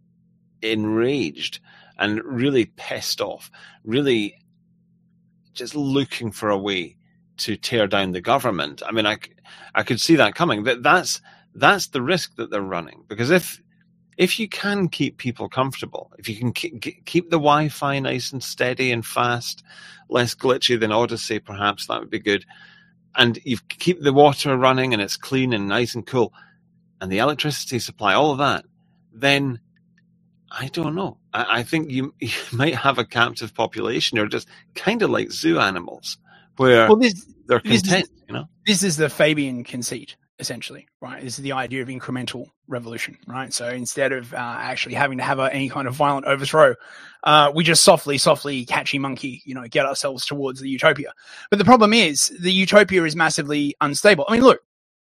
enraged and really pissed off, really just looking for a way to tear down the government. I mean, I could see that coming. That's the risk that they're running, because if you can keep people comfortable, if you can keep the Wi-Fi nice and steady and fast, less glitchy than Odyssey, perhaps that would be good, and you keep the water running and it's clean and nice and cool, and the electricity supply, all of that, then I don't know. I think you might have a captive population or just kind of like zoo animals where they're content, This is the Fabian conceit, essentially, right? This is the idea of incremental revolution, right? So instead of actually having to have any kind of violent overthrow, we just softly, catchy monkey, get ourselves towards the utopia. But the problem is the utopia is massively unstable. I mean, look,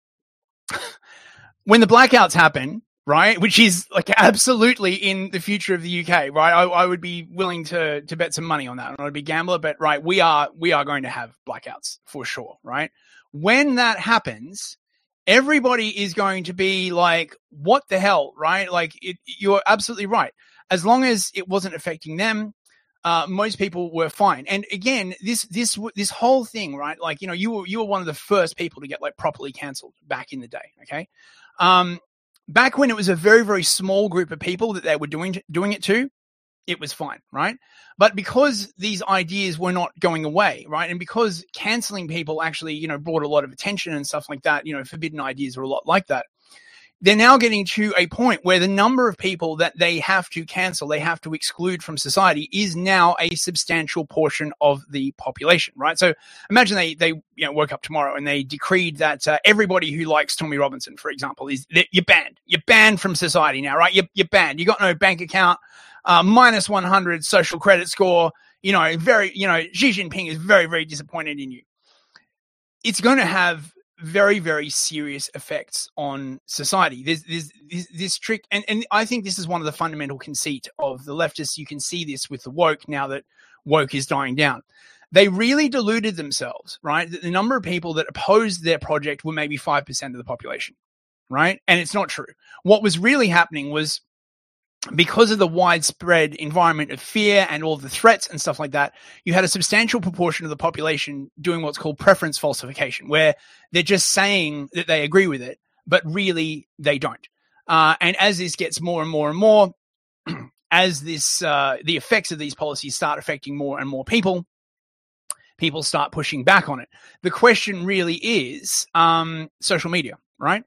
when the blackouts happen, right, which is like absolutely in the future of the UK, right? I would be willing to bet some money on that. I'm not a big gambler, but right, we are going to have blackouts for sure, right? When that happens, everybody is going to be like, what the hell, right? Like, you're absolutely right. As long as it wasn't affecting them, most people were fine. And again, this whole thing, right? Like, you were one of the first people to get like properly cancelled back in the day. Okay. Back when it was a very, very small group of people that they were doing it to, it was fine, right? But because these ideas were not going away, right? And because canceling people actually, brought a lot of attention and stuff like that, forbidden ideas are a lot like that. They're now getting to a point where the number of people that they have to cancel, they have to exclude from society, is now a substantial portion of the population, right? So imagine they woke up tomorrow and they decreed that everybody who likes Tommy Robinson, for example, you're banned. You're banned from society now, right? You're banned. You got no bank account, minus 100 social credit score. Xi Jinping is very, very disappointed in you. It's going to have very, very serious effects on society. There's this trick, and I think this is one of the fundamental conceit of the leftists. You can see this with the woke now that woke is dying down. They really deluded themselves, right? The number of people that opposed their project were maybe 5% of the population, right? And it's not true. What was really happening was, because of the widespread environment of fear and all the threats and stuff like that, you had a substantial proportion of the population doing what's called preference falsification, where they're just saying that they agree with it, but really they don't. And as this gets more and more and more, as the effects of these policies start affecting more and more people start pushing back on it. The question really is social media, right?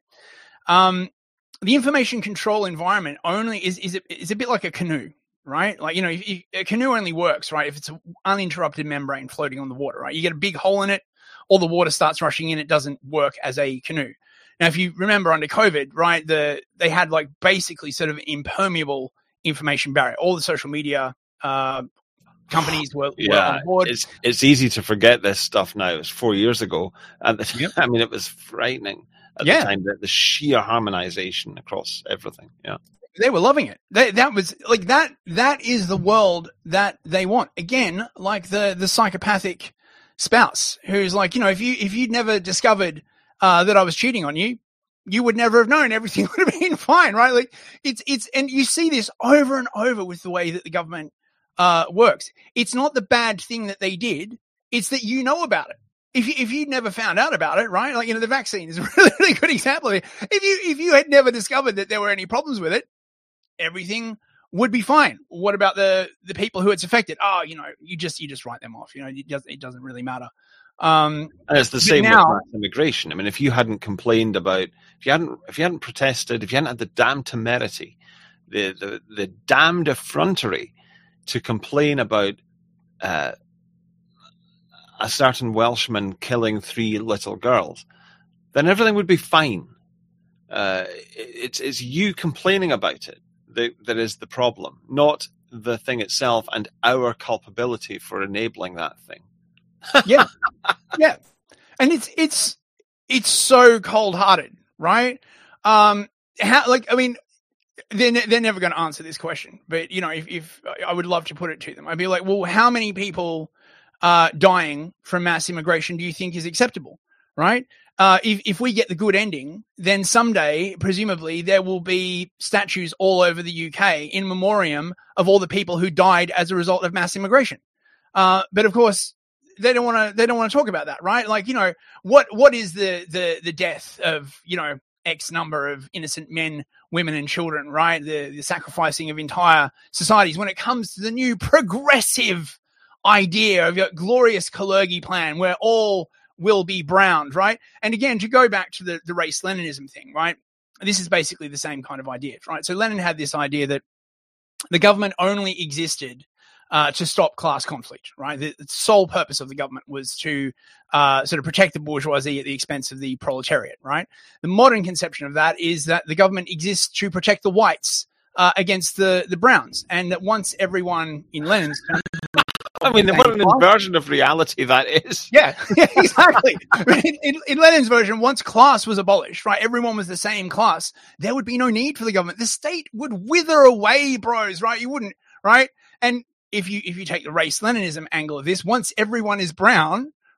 The information control environment only is a bit like a canoe, right? Like, a canoe only works, right, if it's an uninterrupted membrane floating on the water, right? You get a big hole in it, all the water starts rushing in, it doesn't work as a canoe. Now, if you remember under COVID, right, they had like basically sort of impermeable information barrier. All the social media companies were on board. It's easy to forget this stuff now. It was 4 years ago. I mean, it was frightening. At the time, the sheer harmonization across everything. Yeah. They were loving it. That was like that is the world that they want. Again, like the psychopathic spouse who's like, if you'd never discovered that I was cheating on you, you would never have known. Everything would have been fine, right? Like it's and you see this over and over with the way that the government works. It's not the bad thing that they did, it's that you know about it. If you'd never found out about it, right? Like, the vaccine is a really, really good example of it. If you had never discovered that there were any problems with it, everything would be fine. What about the people who it's affected? Oh, you just write them off. It doesn't really matter. And it's the same with mass immigration. I mean, if you hadn't complained about, if you hadn't protested, if you hadn't had the damn temerity, the damned effrontery to complain about a certain Welshman killing 3 little girls, then everything would be fine. It's you complaining about it that is the problem, not the thing itself and our culpability for enabling that thing. Yeah. And it's so cold-hearted, right? They're never going to answer this question, but if I would love to put it to them, I'd be like, well, how many people dying from mass immigration do you think is acceptable, right? If we get the good ending, then someday, presumably, there will be statues all over the UK in memoriam of all the people who died as a result of mass immigration. But of course, they don't want to talk about that, right? Like, what is the death of, X number of innocent men, women, and children, right? The sacrificing of entire societies when it comes to the new progressive idea of your glorious Kalergi plan where all will be browned, right? And again, to go back to the race Leninism thing, right? This is basically the same kind of idea, right? So Lenin had this idea that the government only existed to stop class conflict, right? The sole purpose of the government was to sort of protect the bourgeoisie at the expense of the proletariat, right? The modern conception of that is that the government exists to protect the whites against the browns, and that once everyone in Lenin's terms, what an inversion of reality that is. Yeah, exactly. In Lenin's version, once class was abolished, right, everyone was the same class, there would be no need for the government. The state would wither away, bros, right? You wouldn't, right? And if you take the race Leninism angle of this, once everyone is brown,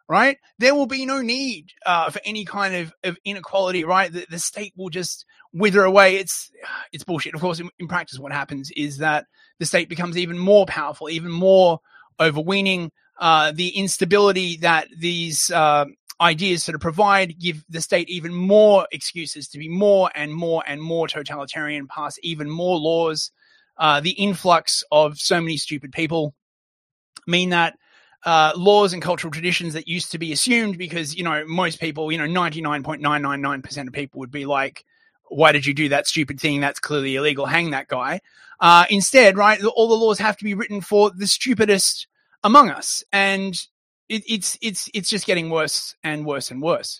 right? There will be no need for any kind of inequality, right? The state will just wither away. It's bullshit. Of course, in practice, what happens is that the state becomes even more powerful, even more overweening. The instability that these ideas sort of provide give the state even more excuses to be more and more and more totalitarian, pass even more laws. The influx of so many stupid people mean that laws and cultural traditions that used to be assumed, because, most people, 99.999% of people would be like, why did you do that stupid thing? That's clearly illegal. Hang that guy. Instead, right, all the laws have to be written for the stupidest among us. And it's just getting worse and worse and worse.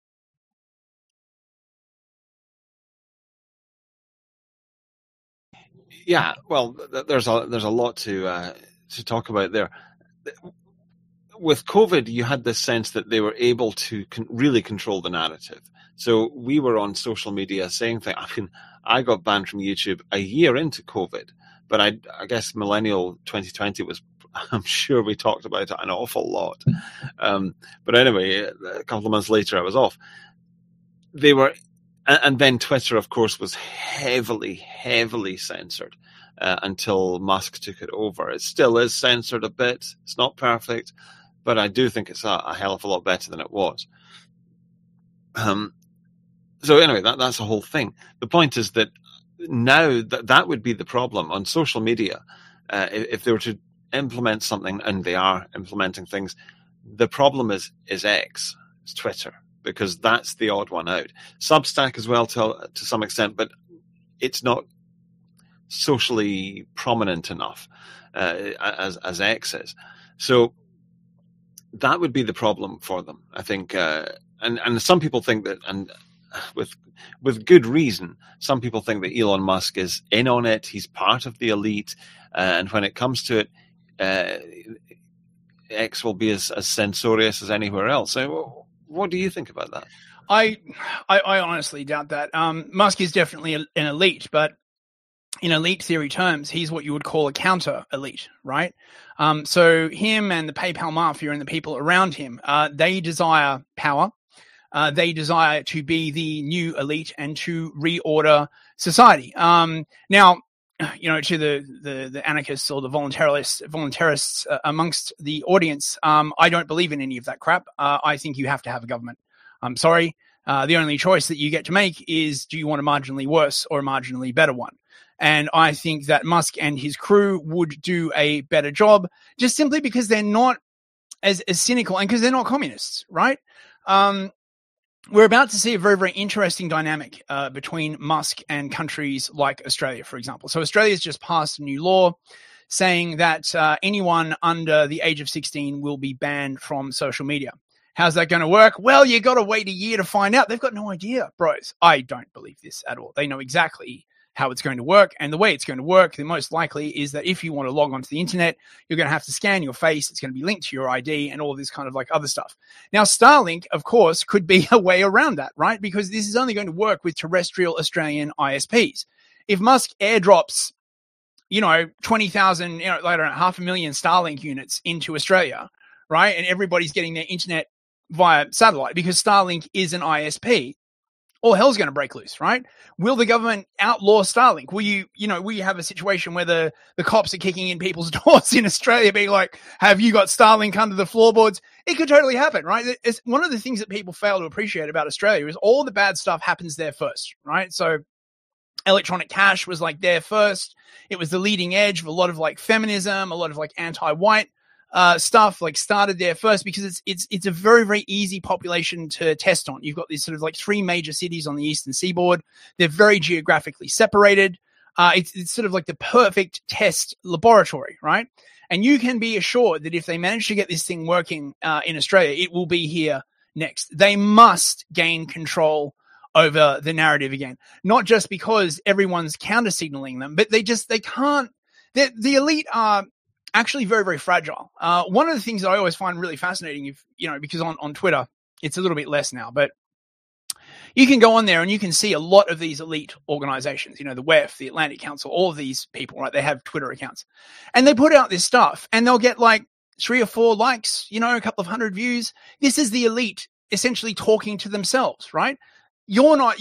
Yeah, well, there's a lot to talk about there. With COVID, you had this sense that they were able to really control the narrative. So we were on social media saying things. I mean, I got banned from YouTube a year into COVID, but I guess Millennial 2020 was, I'm sure we talked about it an awful lot. But anyway, a couple of months later, I was off. They were, and then Twitter, of course, was heavily censored until Musk took it over. It still is censored a bit. It's not perfect, but I do think it's a hell of a lot better than it was. So anyway, that's the whole thing. The point is that now that would be the problem on social media. If they were to implement something, and they are implementing things, the problem is X, it's Twitter, because that's the odd one out. Substack as well to some extent, but it's not socially prominent enough as X is. So that would be the problem for them, I think. And some people think that, and with good reason, some people think that Elon Musk is in on it. He's part of the elite, and when it comes to it, X will be as censorious as anywhere else. So, what do you think about that? I honestly doubt that. Musk is definitely an elite, but in elite theory terms, he's what you would call a counter elite, right? So him and the PayPal mafia and the people around him, they desire power. They desire to be the new elite and to reorder society. Now, to the anarchists or the voluntarists amongst the audience, I don't believe in any of that crap. I think you have to have a government. I'm sorry. The only choice that you get to make is, do you want a marginally worse or a marginally better one? And I think that Musk and his crew would do a better job, just simply because they're not as cynical and because they're not communists, right? We're about to see a very, very interesting dynamic between Musk and countries like Australia, for example. So Australia's just passed a new law saying that anyone under the age of 16 will be banned from social media. How's that going to work? Well, you got to wait a year to find out. They've got no idea, bros. I don't believe this at all. They know exactly how it's going to work. And the way it's going to work, the most likely is that if you want to log onto the internet, you're going to have to scan your face. It's going to be linked to your ID and all this kind of like other stuff. Now, Starlink, of course, could be a way around that, right? Because this is only going to work with terrestrial Australian ISPs. If Musk airdrops, 20,000, 500,000 Starlink units into Australia, right? And everybody's getting their internet via satellite because Starlink is an ISP, all hell's going to break loose, right? Will the government outlaw Starlink? Will you have a situation where the cops are kicking in people's doors in Australia being like, have you got Starlink under the floorboards? It could totally happen, right? It's one of the things that people fail to appreciate about Australia is all the bad stuff happens there first, right? So electronic cash was like there first. It was the leading edge of a lot of like feminism, a lot of like anti-white stuff like started there first because it's a very, very easy population to test on. You've got these sort of like 3 major cities on the eastern seaboard. They're very geographically separated. It's sort of like the perfect test laboratory, right? And you can be assured that if they manage to get this thing working in Australia, it will be here next. They must gain control over the narrative again, not just because everyone's counter signaling them, but they can't. The elite are actually very, very fragile. One of the things that I always find really fascinating, because on Twitter, it's a little bit less now, but you can go on there and you can see a lot of these elite organizations, the WEF, the Atlantic Council, all of these people, right? They have Twitter accounts and they put out this stuff and they'll get like 3 or 4 likes, a couple of 100 views. This is the elite essentially talking to themselves, right? You're not,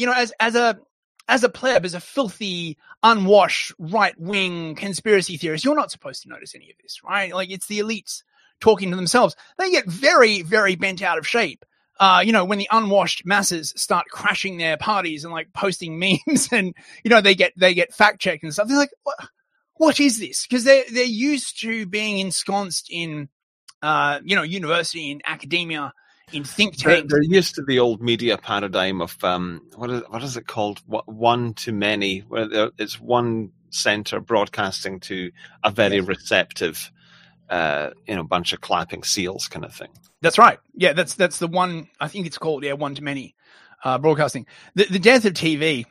as a pleb, as a filthy, unwashed, right-wing conspiracy theorist, you're not supposed to notice any of this, right? Like, it's the elites talking to themselves. They get very, very bent out of shape. When the unwashed masses start crashing their parties and like posting memes and, they get fact checked and stuff. They're like, what is this? Because they're used to being ensconced in, university, in academia, in think tanks. They're used to the old media paradigm of, what is it called? One to many, where it's one center broadcasting to a very receptive, bunch of clapping seals kind of thing. That's right. Yeah, that's the one. I think it's called one to many broadcasting. The death of TV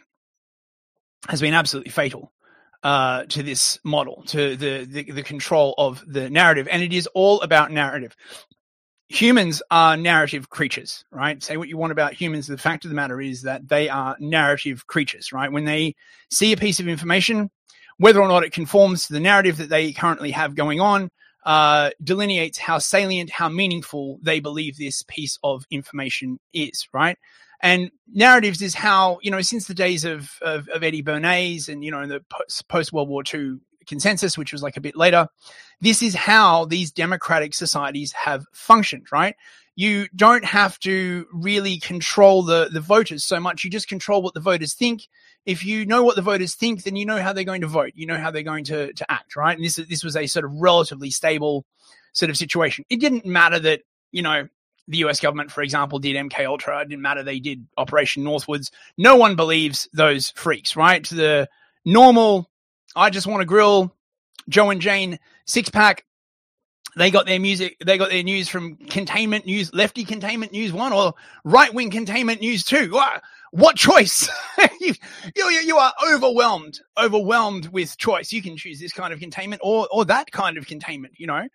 has been absolutely fatal to this model, to the control of the narrative, and it is all about narrative. Humans are narrative creatures, right? Say what you want about humans. The fact of the matter is that they are narrative creatures, right? When they see a piece of information, whether or not it conforms to the narrative that they currently have going on, delineates how salient, how meaningful they believe this piece of information is, right? And narratives is how, since the days of Eddie Bernays and, the post-World War II consensus, which was like a bit later, this is how these democratic societies have functioned, right? You don't have to really control the voters so much. You just control what the voters think. If you know what the voters think, then you know how they're going to vote. You know how they're going to act, right? And this was a sort of relatively stable sort of situation. It didn't matter that, the US government, for example, did MK Ultra. It didn't matter they did Operation Northwoods. No one believes those freaks, right? To the normal, I just want to grill Joe and Jane six-pack. They got their news from Containment News, Lefty Containment News 1 or Right-Wing Containment News 2. What choice? You are overwhelmed with choice. You can choose this kind of containment or that kind of containment, Yeah,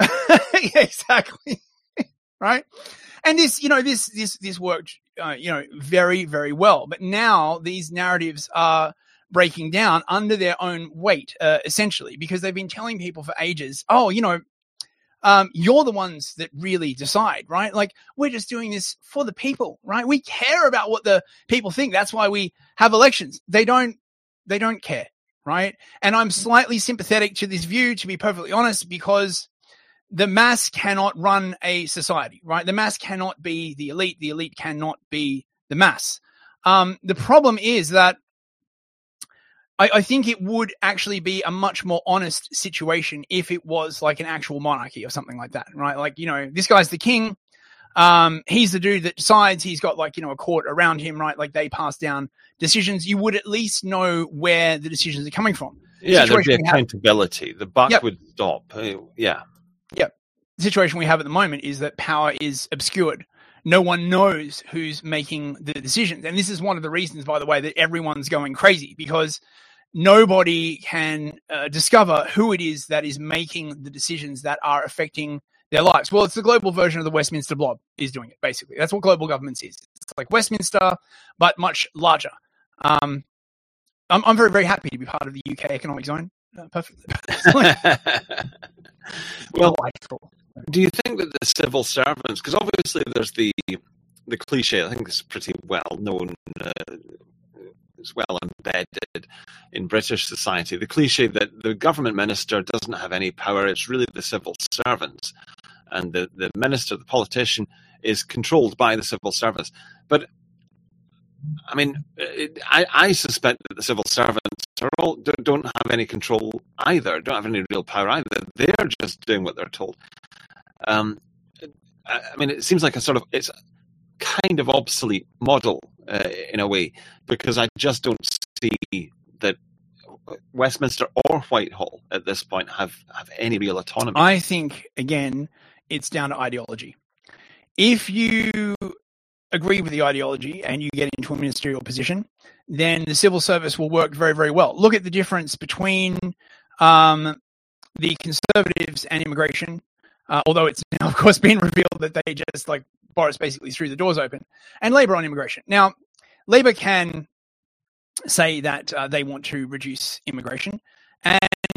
exactly. Right. And this worked, very, very well. But now these narratives are breaking down under their own weight, essentially, because they've been telling people for ages, you're the ones that really decide, right? Like, we're just doing this for the people, right? We care about what the people think. That's why we have elections. They don't care, right? And I'm slightly sympathetic to this view, to be perfectly honest, because the mass cannot run a society, right? The mass cannot be the elite. The elite cannot be the mass. The problem is that I think it would actually be a much more honest situation if it was like an actual monarchy or something like that, right? Like, this guy's the king. He's the dude that decides. He's got like, a court around him, right? Like, they pass down decisions. You would at least know where the decisions are coming from. Yeah, there'd be accountability. The buck would stop. Yeah. Yeah. The situation we have at the moment is that power is obscured. No one knows who's making the decisions. And this is one of the reasons, by the way, that everyone's going crazy, because nobody can discover who it is that is making the decisions that are affecting their lives. Well, it's the global version of the Westminster blob is doing it, basically. That's what global governance is. It's like Westminster, but much larger. I'm very, very happy to be part of the UK economic zone. Perfectly. Well, do you think that the civil servants, because obviously there's the cliche, I think it's pretty well known, it's well embedded in British society, the cliche that the government minister doesn't have any power, it's really the civil servants. And the minister, the politician, is controlled by the civil servants. But I mean, I suspect that the civil servants don't have any control either, don't have any real power either. They're just doing what they're told. I mean, it seems like it's kind of obsolete model in a way, because I just don't see that Westminster or Whitehall at this point have any real autonomy. I think, again, it's down to ideology. If you agree with the ideology and you get into a ministerial position, then the civil service will work very, very well. Look at the difference between the Conservatives and immigration, although it's now, of course, been revealed that they just, like, Boris basically threw the doors open, and Labor on immigration. Now, Labor can say that they want to reduce immigration, and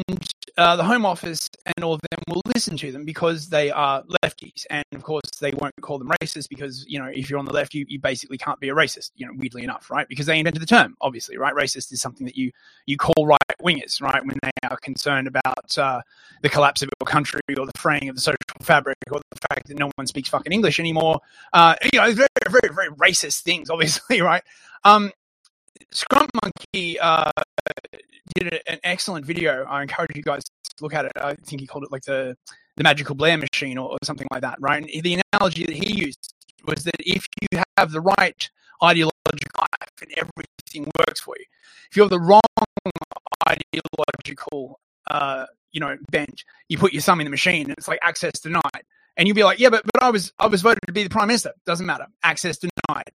the Home Office and all of them will listen to them because they are lefties. And of course, they won't call them racist because, if you're on the left, you basically can't be a racist, weirdly enough, right? Because they invented the term, obviously, right? Racist is something that you call right-wingers, right? When they are concerned about the collapse of your country or the fraying of the social fabric or the fact that no one speaks fucking English anymore. Very, very, very racist things, obviously, right? Scrum Monkey did an excellent video. I encourage you guys to look at it. I think he called it like the Magical Blair Machine or something like that, right? And the analogy that he used was that if you have the right ideological life and everything works for you, if you have the wrong ideological bent, you put your thumb in the machine and it's like access denied. And you'll be like, yeah, but I was voted to be the Prime Minister. Doesn't matter. Access denied.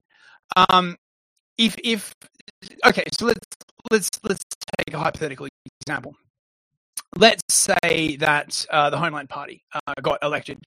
Okay, so let's take a hypothetical example. Let's say that the Homeland Party got elected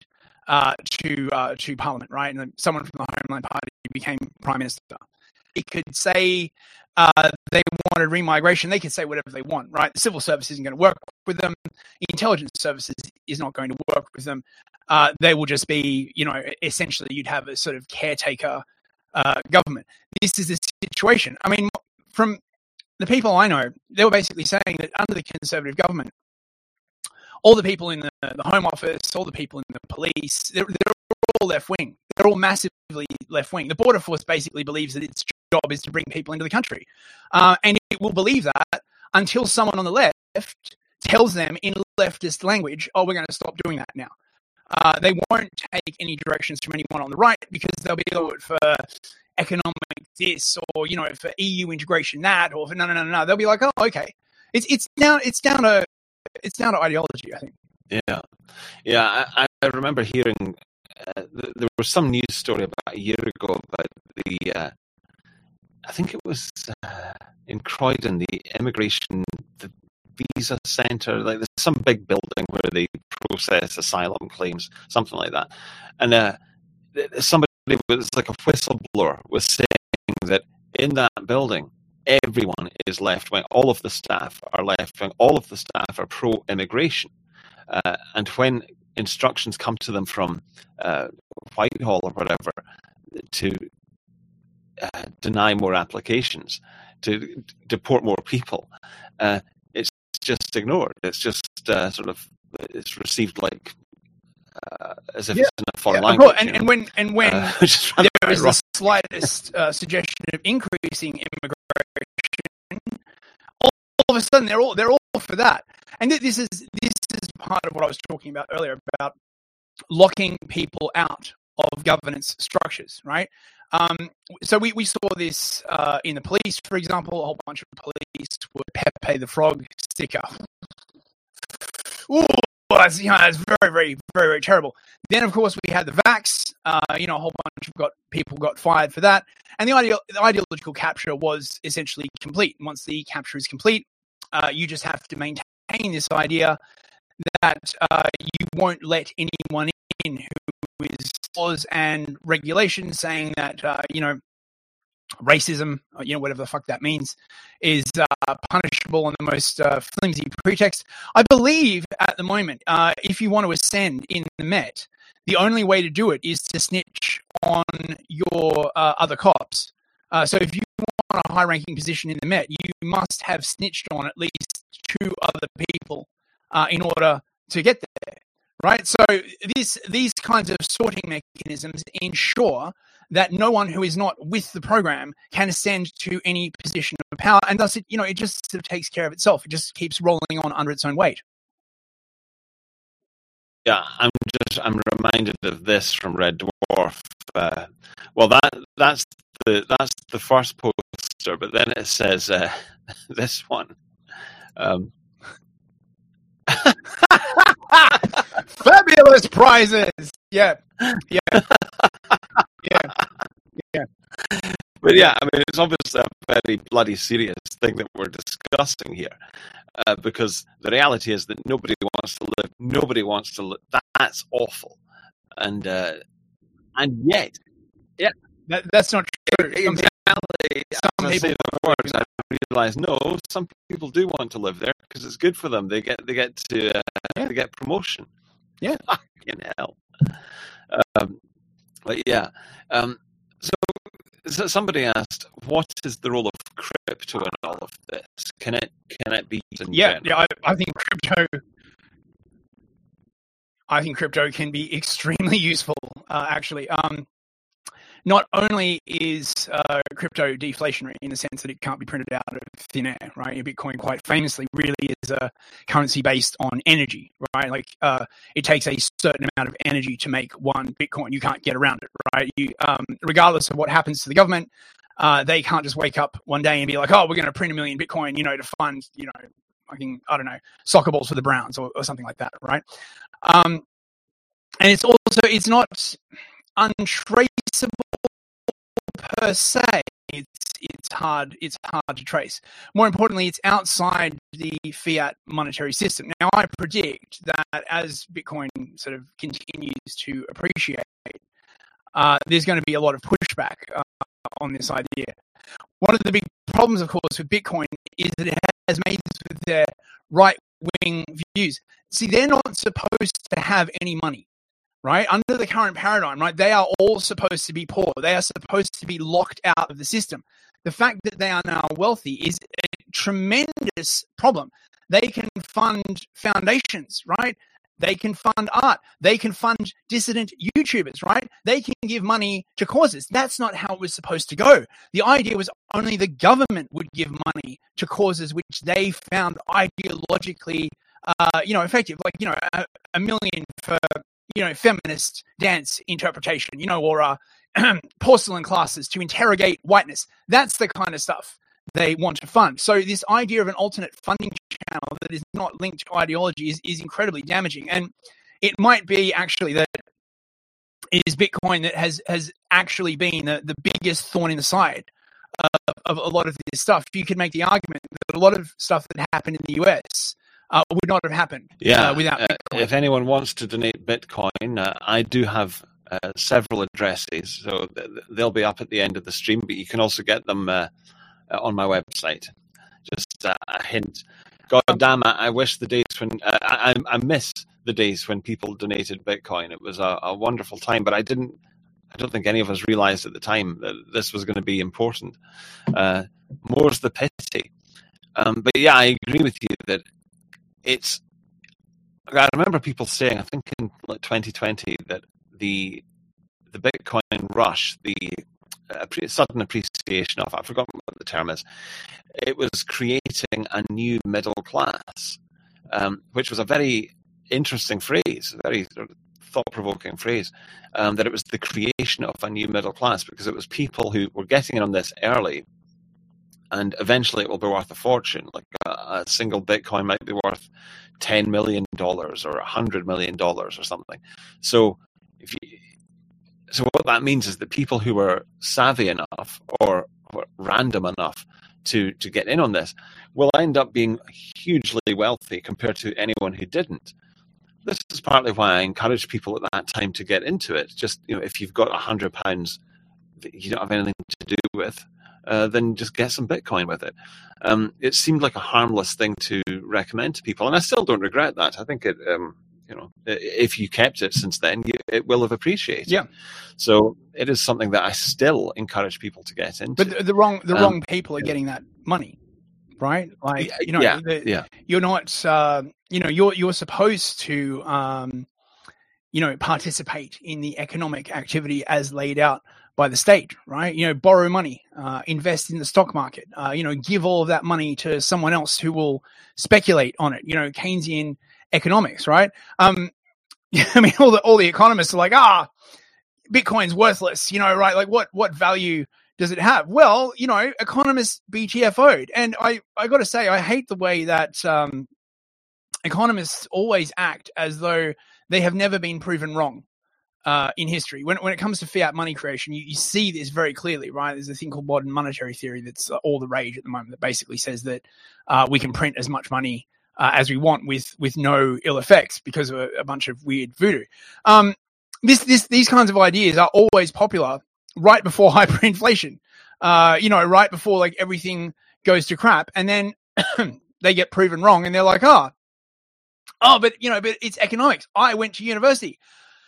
to Parliament, right? And then someone from the Homeland Party became Prime Minister. They could say they wanted remigration. They could say whatever they want, right? The civil service isn't going to work with them. The intelligence services is not going to work with them. They will just be, essentially you'd have a sort of caretaker government. This is the situation. I mean, from the people I know, they were basically saying that under the Conservative government, all the people in the Home Office, all the people in the police, they're all left-wing. They're all massively left-wing. The Border Force basically believes that its job is to bring people into the country. And it will believe that until someone on the left tells them in leftist language, we're going to stop doing that now. They won't take any directions from anyone on the right because they'll be for economic this or for EU integration that or for no. They'll be like, oh, okay. It's down to ideology, I think. Yeah. I remember hearing there was some news story about a year ago about the I think it was in Croydon, the immigration, the visa centre, like there's some big building where they process asylum claims, something like that. And somebody was like a whistleblower was saying that in that building, everyone is left-wing. All of the staff are left-wing. All of the staff are pro-immigration. And when instructions come to them from Whitehall or whatever to deny more applications, to deport more people, it's just ignored. It's just it's received like as if it's in a foreign language. And when there is the slightest suggestion of increasing immigration, all of a sudden they're all for that. And this is part of what I was talking about earlier about locking people out of governance structures, right? So we saw this in the police, for example. A whole bunch of police would Pepe the Frog sticker. Ooh, that's very, very, very, very terrible. Then, of course, we had the vax. A whole bunch of people got fired for that. And the ideological capture was essentially complete. And once the capture is complete, you just have to maintain this idea that you won't let anyone in who is laws and regulations saying that, racism, whatever the fuck that means, is punishable on the most flimsy pretext. I believe at the moment, if you want to ascend in the Met, the only way to do it is to snitch on your other cops. So if you want a high-ranking position in the Met, you must have snitched on at least 2 other people in order to get there, right? So these kinds of sorting mechanisms ensure that no one who is not with the program can ascend to any position of power, and thus it just sort of takes care of itself. It just keeps rolling on under its own weight. Yeah, I'm reminded of this from Red Dwarf. That's the first poster, but then it says this one. Fabulous prizes. Yeah. But yeah, I mean, it's obviously a very bloody serious thing that we're discussing here, because the reality is that nobody wants to live. Nobody wants to live. That's awful, and yet, yeah, that's not true. Exactly. Some people. realize no, some people do want to live there because it's good for them. They get promotion. Yeah, fucking hell. But yeah, so somebody asked, what is the role of crypto in all of this? Can it be used in general? Yeah. I think crypto can be extremely useful. Actually, not only is crypto deflationary in the sense that it can't be printed out of thin air, right? Bitcoin, quite famously, really is a currency based on energy, right? Like it takes a certain amount of energy to make one Bitcoin. You can't get around it, right? You, regardless of what happens to the government, they can't just wake up one day and be like, "Oh, we're going to print 1 million Bitcoin, to fund, fucking, I don't know, soccer balls for the Browns or something like that," right? And it's not untraceable per se. It's hard to trace. More importantly, it's outside the fiat monetary system. Now, I predict that as Bitcoin sort of continues to appreciate, there's going to be a lot of pushback on this idea. One of the big problems, of course, with Bitcoin is that it has made this with their right-wing views. See, they're not supposed to have any money. Right? Under the current paradigm, right, they are all supposed to be poor. They are supposed to be locked out of the system. The fact that they are now wealthy is a tremendous problem. They can fund foundations, right? They can fund art. They can fund dissident YouTubers, right? They can give money to causes. That's not how it was supposed to go. The idea was only the government would give money to causes which they found ideologically, effective. Like, $1 million for feminist dance interpretation, or porcelain classes to interrogate whiteness. That's the kind of stuff they want to fund. So this idea of an alternate funding channel that is not linked to ideology is incredibly damaging. And it might be actually that it is Bitcoin that has actually been the biggest thorn in the side of a lot of this stuff. You could make the argument that a lot of stuff that happened in the US would not have happened without Bitcoin. If anyone wants to donate Bitcoin, I do have several addresses, so they'll be up at the end of the stream, but you can also get them on my website. Just a hint. God damn it, I wish the days when I miss the days when people donated Bitcoin. It was a wonderful time, but I don't think any of us realized at the time that this was going to be important. More's the pity. But yeah, I agree with you that I remember people saying, I think in 2020, that the Bitcoin rush, the sudden appreciation of, I've forgotten what the term is, it was creating a new middle class, which was a very interesting phrase, a very thought-provoking phrase, that it was the creation of a new middle class, because it was people who were getting in on this early, and eventually it will be worth a fortune. Like a single Bitcoin might be worth $10 million or $100 million or something. So what that means is that people who were savvy enough or random enough to get in on this will end up being hugely wealthy compared to anyone who didn't. This is partly why I encouraged people at that time to get into it. Just, if you've got £100 that you don't have anything to do with, then just get some Bitcoin with it. It seemed like a harmless thing to recommend to people, and I still don't regret that. I think it, if you kept it since then, it will have appreciated. Yeah. So it is something that I still encourage people to get into. But the wrong people are getting that money, right? Like, you're not, you're supposed to, participate in the economic activity as laid out by the state, right? Borrow money, invest in the stock market, give all of that money to someone else who will speculate on it, Keynesian economics, right? I mean, all the economists are like, Bitcoin's worthless, right? Like what value does it have? Well, economists BTFO'd. And I got to say, I hate the way that economists always act as though they have never been proven wrong in history. When it comes to fiat money creation, you see this very clearly, right? There's a thing called modern monetary theory that's all the rage at the moment, that basically says that we can print as much money as we want with no ill effects because of a bunch of weird voodoo. These kinds of ideas are always popular right before hyperinflation, right before like everything goes to crap, and then they get proven wrong, and they're like, but it's economics. I went to university.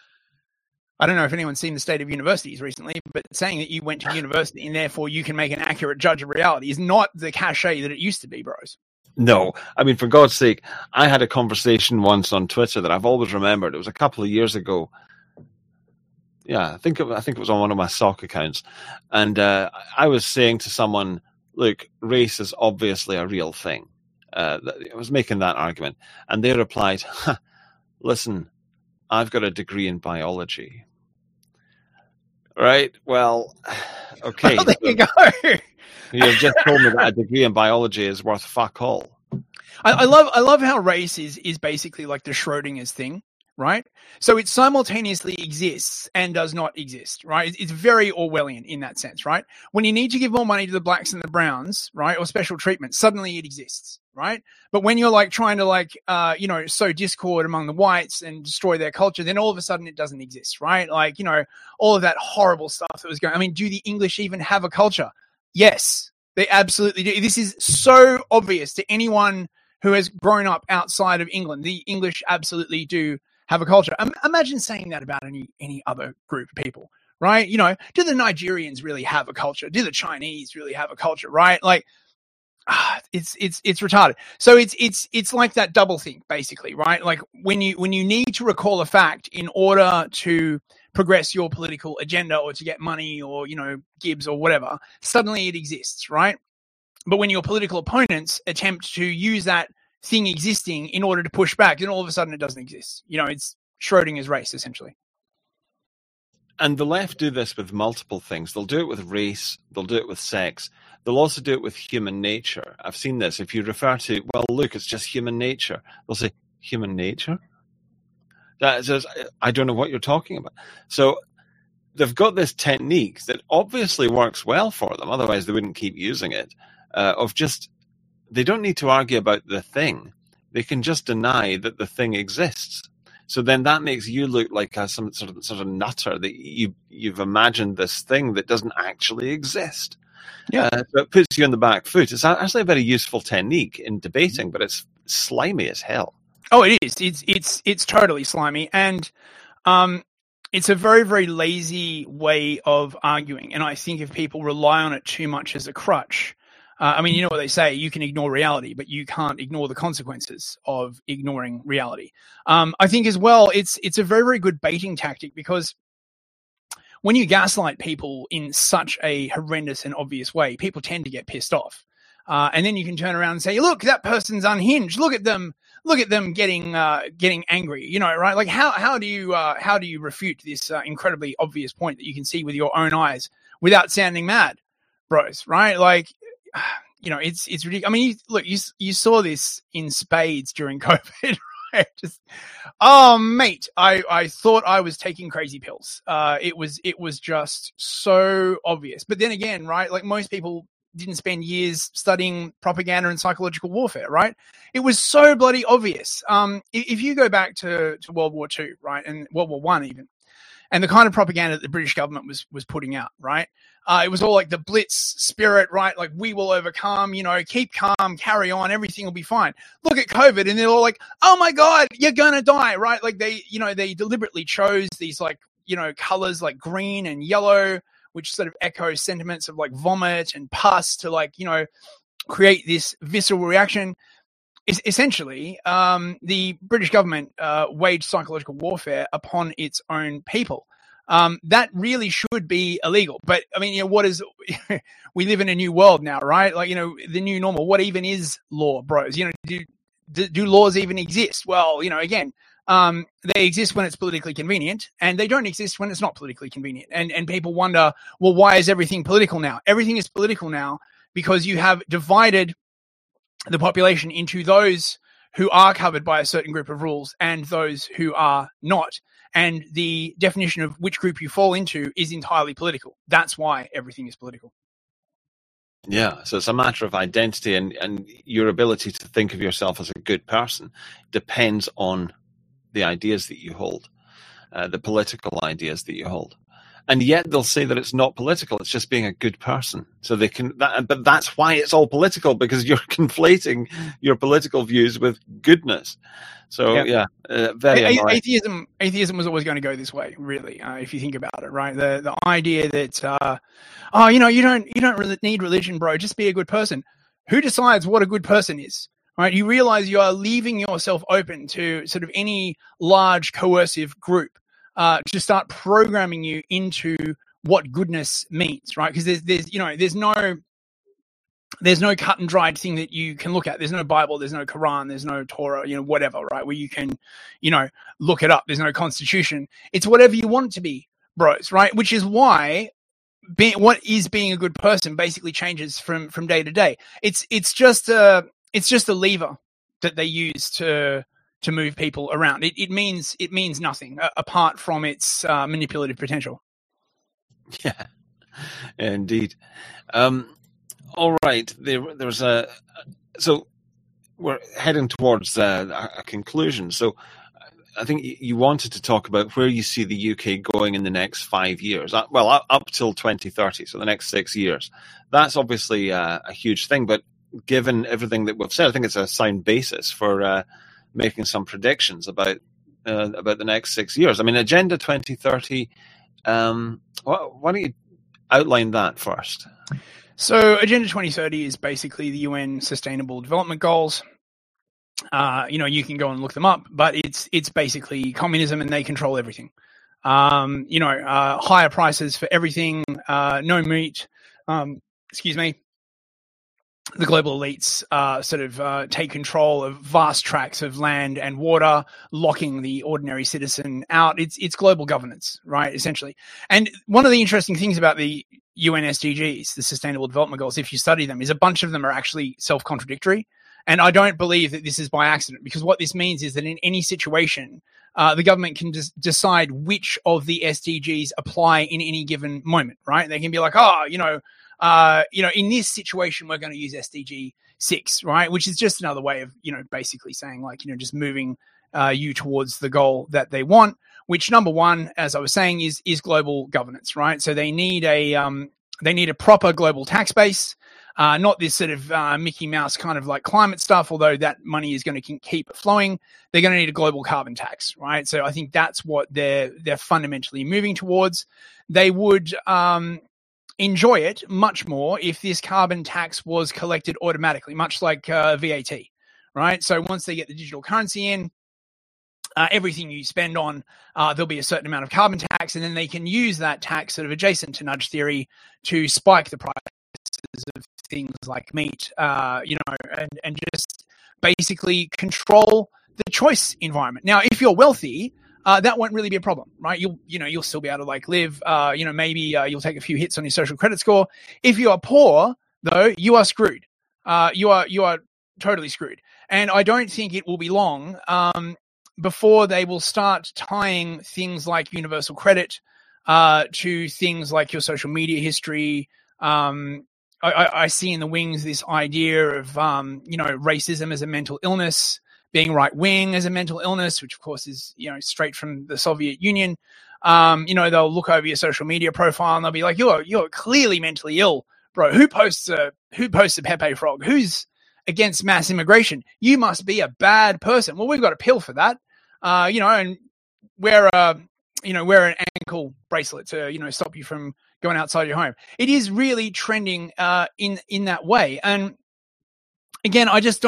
I don't know if anyone's seen the state of universities recently, but saying that you went to university and therefore you can make an accurate judge of reality is not the cachet that it used to be, bros. No, I mean, for God's sake, I had a conversation once on Twitter that I've always remembered. It was a couple of years ago. Yeah, I think it was on one of my sock accounts. And I was saying to someone, look, race is obviously a real thing. I was making that argument. And they replied, listen, I've got a degree in biology. Right? Well, okay. Well, there you go. You've just told me that a degree in biology is worth fuck all. I love how race is basically like the Schrodinger's thing, right? So it simultaneously exists and does not exist, right? It's very Orwellian in that sense, right? When you need to give more money to the blacks and the browns, right, or special treatment, suddenly it exists, right? But when you're like trying to sow discord among the whites and destroy their culture, then all of a sudden it doesn't exist, right? Like, all of that horrible stuff that was going. I mean, do the English even have a culture? Yes, they absolutely do. This is so obvious to anyone who has grown up outside of England. The English absolutely do have a culture. Imagine saying that about any other group of people, right? Do the Nigerians really have a culture? Do the Chinese really have a culture, right? Like, it's retarded. So it's like that double think, basically, right? Like when you need to recall a fact in order to progress your political agenda or to get money or, gibs or whatever, suddenly it exists, right? But when your political opponents attempt to use that thing existing in order to push back, then all of a sudden it doesn't exist. It's Schrodinger's race, essentially. And the left do this with multiple things. They'll do it with race. They'll do it with sex. They'll also do it with human nature. I've seen this. If you refer to, well, look, it's just human nature. They'll say, human nature? That says, I don't know what you're talking about. So they've got this technique that obviously works well for them. Otherwise, they wouldn't keep using it. They don't need to argue about the thing. They can just deny that the thing exists. So then that makes you look like some sort of nutter that you've imagined this thing that doesn't actually exist. Yeah, so it puts you on the back foot. It's actually a very useful technique in debating, but it's slimy as hell. Oh, it is. It's totally slimy, and it's a very, very lazy way of arguing. And I think if people rely on it too much as a crutch, you know what they say, you can ignore reality, but you can't ignore the consequences of ignoring reality. I think as well, it's a very, very good baiting tactic, because when you gaslight people in such a horrendous and obvious way, people tend to get pissed off. And then you can turn around and say, look, that person's unhinged. Look at them getting angry, right? Like how do you refute this incredibly obvious point that you can see with your own eyes without sounding mad, bros, right? Like, it's ridiculous. I mean, you saw this in spades during COVID, right? Mate, I thought I was taking crazy pills. It was just so obvious. But then again, right? Like most people didn't spend years studying propaganda and psychological warfare, right? It was so bloody obvious. If you go back to World War II, right, and World War I even, and the kind of propaganda that the British government was putting out, right? It was all like the Blitz spirit, right? Like, we will overcome, keep calm, carry on, everything will be fine. Look at COVID, and they're all like, oh my God, you're going to die, right? Like they deliberately chose these colors like green and yellow, which sort of echo sentiments of like vomit and pus to create this visceral reaction. Essentially, the British government waged psychological warfare upon its own people. That really should be illegal. But I mean, what is? We live in a new world now, right? Like, the new normal. What even is law, bros? Do laws even exist? Well, again, they exist when it's politically convenient, and they don't exist when it's not politically convenient. And people wonder, well, why is everything political now? Everything is political now because you have divided the population into those who are covered by a certain group of rules and those who are not. And the definition of which group you fall into is entirely political. That's why everything is political. Yeah, so it's a matter of identity, and your ability to think of yourself as a good person depends on the ideas that you hold, the political ideas that you hold. And yet they'll say that it's not political. It's just being a good person. So they can, but that's why it's all political, because you're conflating your political views with goodness. So very annoying. Atheism was always going to go this way, really, if you think about it, right? The idea that, you don't really need religion, bro. Just be a good person. Who decides what a good person is? Right? You realize you are leaving yourself open to sort of any large coercive group to start programming you into what goodness means, right? Because there's no cut and dried thing that you can look at. There's no Bible, there's no Quran, there's no Torah, whatever, right? Where you can, look it up. There's no constitution. It's whatever you want it to be, bros, right? Which is why what is being a good person basically changes from day to day. It's just a lever that they use to move people around. It means nothing apart from its manipulative potential. Yeah, indeed. All right, there's so we're heading towards a conclusion. So I think you wanted to talk about where you see the UK going in the next 5 years. Well, up till 2030, so the next 6 years. That's obviously a huge thing, but given everything that we've said, I think it's a sound basis for making some predictions about the next 6 years. I mean, Agenda 2030. Why don't you outline that first? So, Agenda 2030 is basically the UN Sustainable Development Goals. You can go and look them up, but it's basically communism, and they control everything. Higher prices for everything, no meat. The global elites take control of vast tracts of land and water, locking the ordinary citizen out. It's global governance, right, essentially. And one of the interesting things about the UN SDGs, the Sustainable Development Goals, if you study them, is a bunch of them are actually self-contradictory. And I don't believe that this is by accident, because what this means is that in any situation, the government can just decide which of the SDGs apply in any given moment, right? They can be like, in this situation, we're going to use SDG 6, right? Which is just another way of, basically saying just moving you towards the goal that they want, which number one, as I was saying, is global governance, right? So they need a proper global tax base, not this sort of Mickey Mouse kind of like climate stuff, although that money is going to keep flowing. They're going to need a global carbon tax, right? So I think that's what they're fundamentally moving towards. They would enjoy it much more if this carbon tax was collected automatically, much like VAT, right? So once they get the digital currency in, everything you spend on, there'll be a certain amount of carbon tax, and then they can use that tax sort of adjacent to nudge theory to spike the prices of things like meat, and just basically control the choice environment. Now, if you're wealthy, that won't really be a problem, right? You'll still be able to live. Maybe you'll take a few hits on your social credit score. If you are poor, though, you are screwed. You are totally screwed. And I don't think it will be long before they will start tying things like universal credit to things like your social media history. I see in the wings this idea of racism as a mental illness, being right wing as a mental illness, which of course is straight from the Soviet Union. They'll look over your social media profile and they'll be like, "You're clearly mentally ill, bro. Who posts a Pepe Frog? Who's against mass immigration? You must be a bad person." Well, we've got a pill for that, and wear an ankle bracelet to stop you from going outside your home. It is really trending in that way, and again,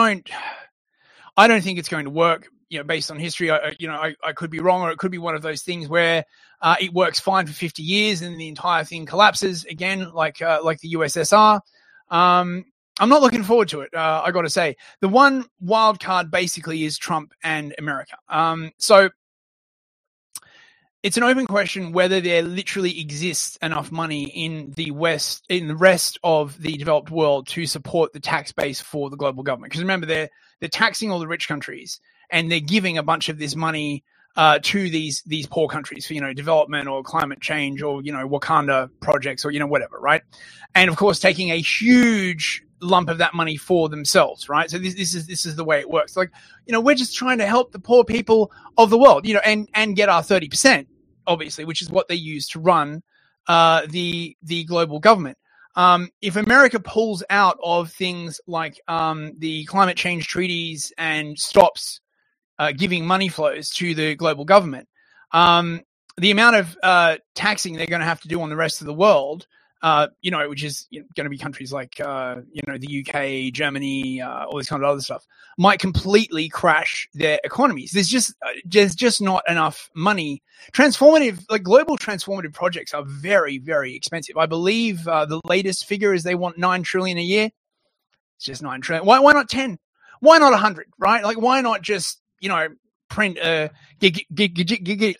I don't think it's going to work, based on history. I could be wrong, or it could be one of those things where it works fine for 50 years and the entire thing collapses again, like the USSR. I'm not looking forward to it. I got to say, the one wild card basically is Trump and America. So it's an open question whether there literally exists enough money in the rest of the developed world to support the tax base for the global government. Because remember, they're taxing all the rich countries and they're giving a bunch of this money to these poor countries for development or climate change or Wakanda projects or whatever, right? And of course, taking a huge lump of that money for themselves, right? So this is the way it works. We're just trying to help the poor people of the world, and get our 30%. Obviously, which is what they use to run the global government. If America pulls out of things like the climate change treaties and stops giving money flows to the global government, the amount of taxing they're going to have to do on the rest of the world, which is going to be countries like the UK, Germany, all this kind of other stuff, might completely crash their economies. There's just not enough money. Global transformative projects are very, very expensive. I believe the latest figure is they want $9 trillion a year. It's just $9 trillion. Why not 10? Why not 100? Right? Like, why not just print a giga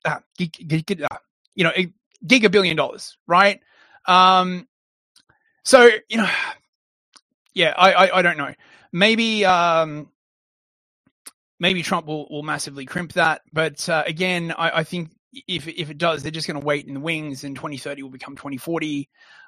$1 billion, right? So I don't know. Maybe Trump will massively crimp that, but again, I think if it does, they're just going to wait in the wings, and 2030 will become 2040.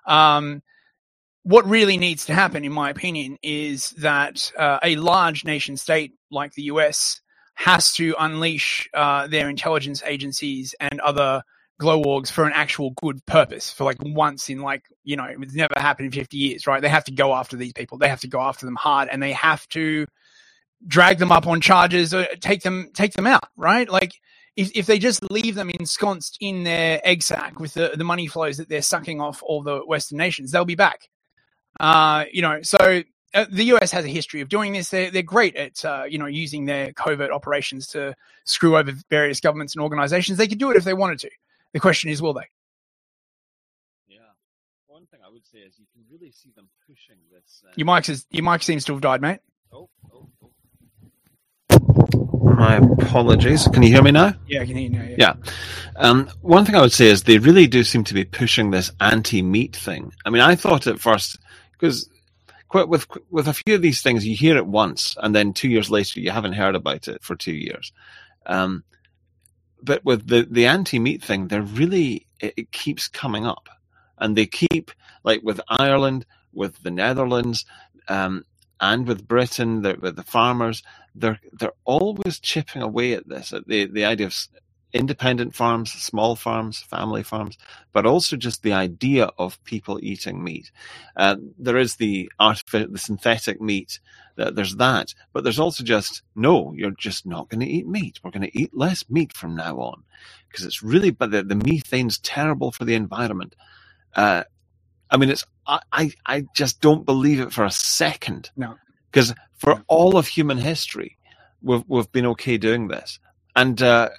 What really needs to happen, in my opinion, is that a large nation state like the US has to unleash their intelligence agencies and other glow orgs for an actual good purpose, for once in it's never happened in 50 years, right? They have to go after these people. They have to go after them hard, and they have to drag them up on charges or take them out, right? Like if they just leave them ensconced in their egg sack with the money flows that they're sucking off all the Western nations, they'll be back. So the US has a history of doing this. They're great at, using their covert operations to screw over various governments and organizations. They could do it if they wanted to. The question is, will they? Yeah. One thing I would say is you can really see them pushing this. Your mic seems to have died, mate. Oh. My apologies. Can you hear me now? Yeah, I can hear you now. Yeah. One thing I would say is they really do seem to be pushing this anti-meat thing. I mean, I thought at first, because with a few of these things, you hear it once, and then 2 years later, you haven't heard about it for 2 years. But with the anti-meat thing, it keeps coming up, and they keep, like with Ireland, with the Netherlands, and with Britain, with the farmers, they're always chipping away at this, at the idea of independent farms, small farms, family farms, but also just the idea of people eating meat. There is the synthetic meat. There's that, but there's also no, you're just not going to eat meat. We're going to eat less meat from now on, because it's really, but the methane's terrible for the environment. I just don't believe it for a second. No, because for all of human history, we've been okay doing this, and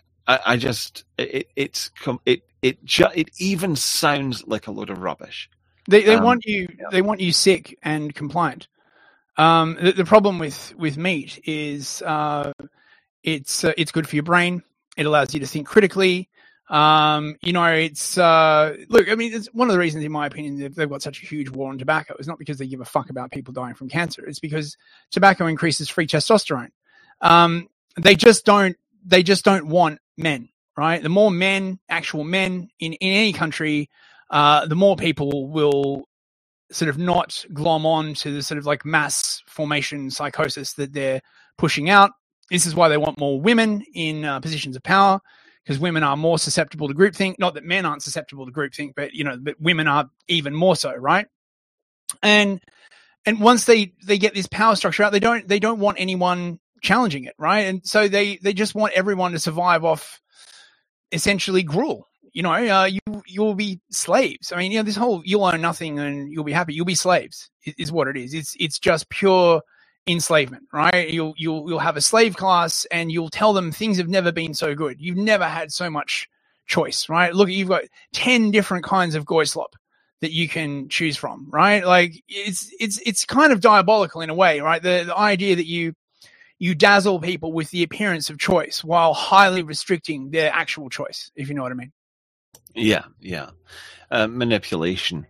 it even sounds like a load of rubbish. They want you sick and compliant. The problem with meat is it's good for your brain. It allows you to think critically. It's one of the reasons, in my opinion, they've got such a huge war on tobacco. It's not because they give a fuck about people dying from cancer. It's because tobacco increases free testosterone. They just don't want men, right? The more men, actual men in any country, the more people will sort of not glom on to the sort of like mass formation psychosis that they're pushing out. This is why they want more women in positions of power, because women are more susceptible to groupthink. Not that men aren't susceptible to groupthink, but but women are even more so, right? And once they get this power structure out, they don't want anyone challenging it, right? And so they just want everyone to survive off essentially gruel. You'll be slaves. I mean, this whole you'll own nothing and you'll be happy. You'll be slaves is what it is. It's just pure enslavement, right? You'll have a slave class and you'll tell them things have never been so good. You've never had so much choice, right? Look, you've got 10 different kinds of goislop that you can choose from, right? Like it's kind of diabolical in a way, right? The idea that you dazzle people with the appearance of choice while highly restricting their actual choice, if you know what I mean. Yeah. Manipulation.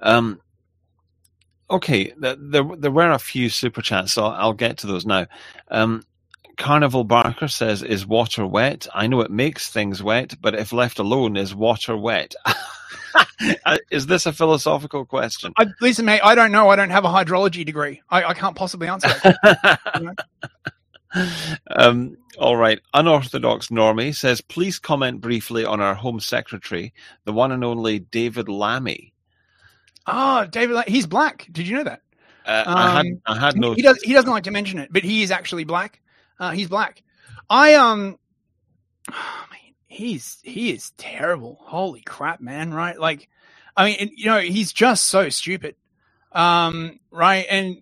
Okay, there were a few super chats, so I'll get to those now. Carnival Barker says, is water wet? I know it makes things wet, but if left alone, is water wet? Is this a philosophical question? Listen, mate, I don't know. I don't have a hydrology degree. I can't possibly answer that. All right. Unorthodox Normie says, please comment briefly on our Home Secretary, the one and only David Lammy. Oh, David, he's black. Did you know that? I had no. He doesn't like to mention it, but he is actually black. He's black. He is terrible. Holy crap, man! Right? Like, I mean, he's just so stupid. Right? And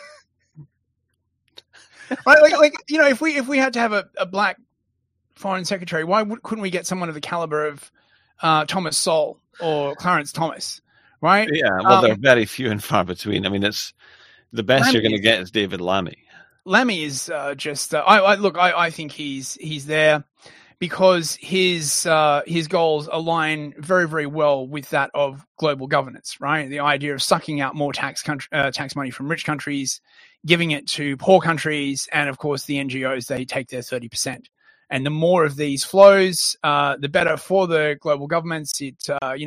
right, like if we had to have a black foreign secretary, why couldn't we get someone of the caliber of Thomas Sowell or Clarence Thomas? Right? Yeah. Well, they're very few and far between. I mean, it's the best Lammy you're going to get is David Lammy. Lammy is just. I think he's there because his goals align very, very well with that of global governance. Right, the idea of sucking out more tax money from rich countries, giving it to poor countries, and of course the NGOs, they take their 30%. And the more of these flows, the better for the global governments. It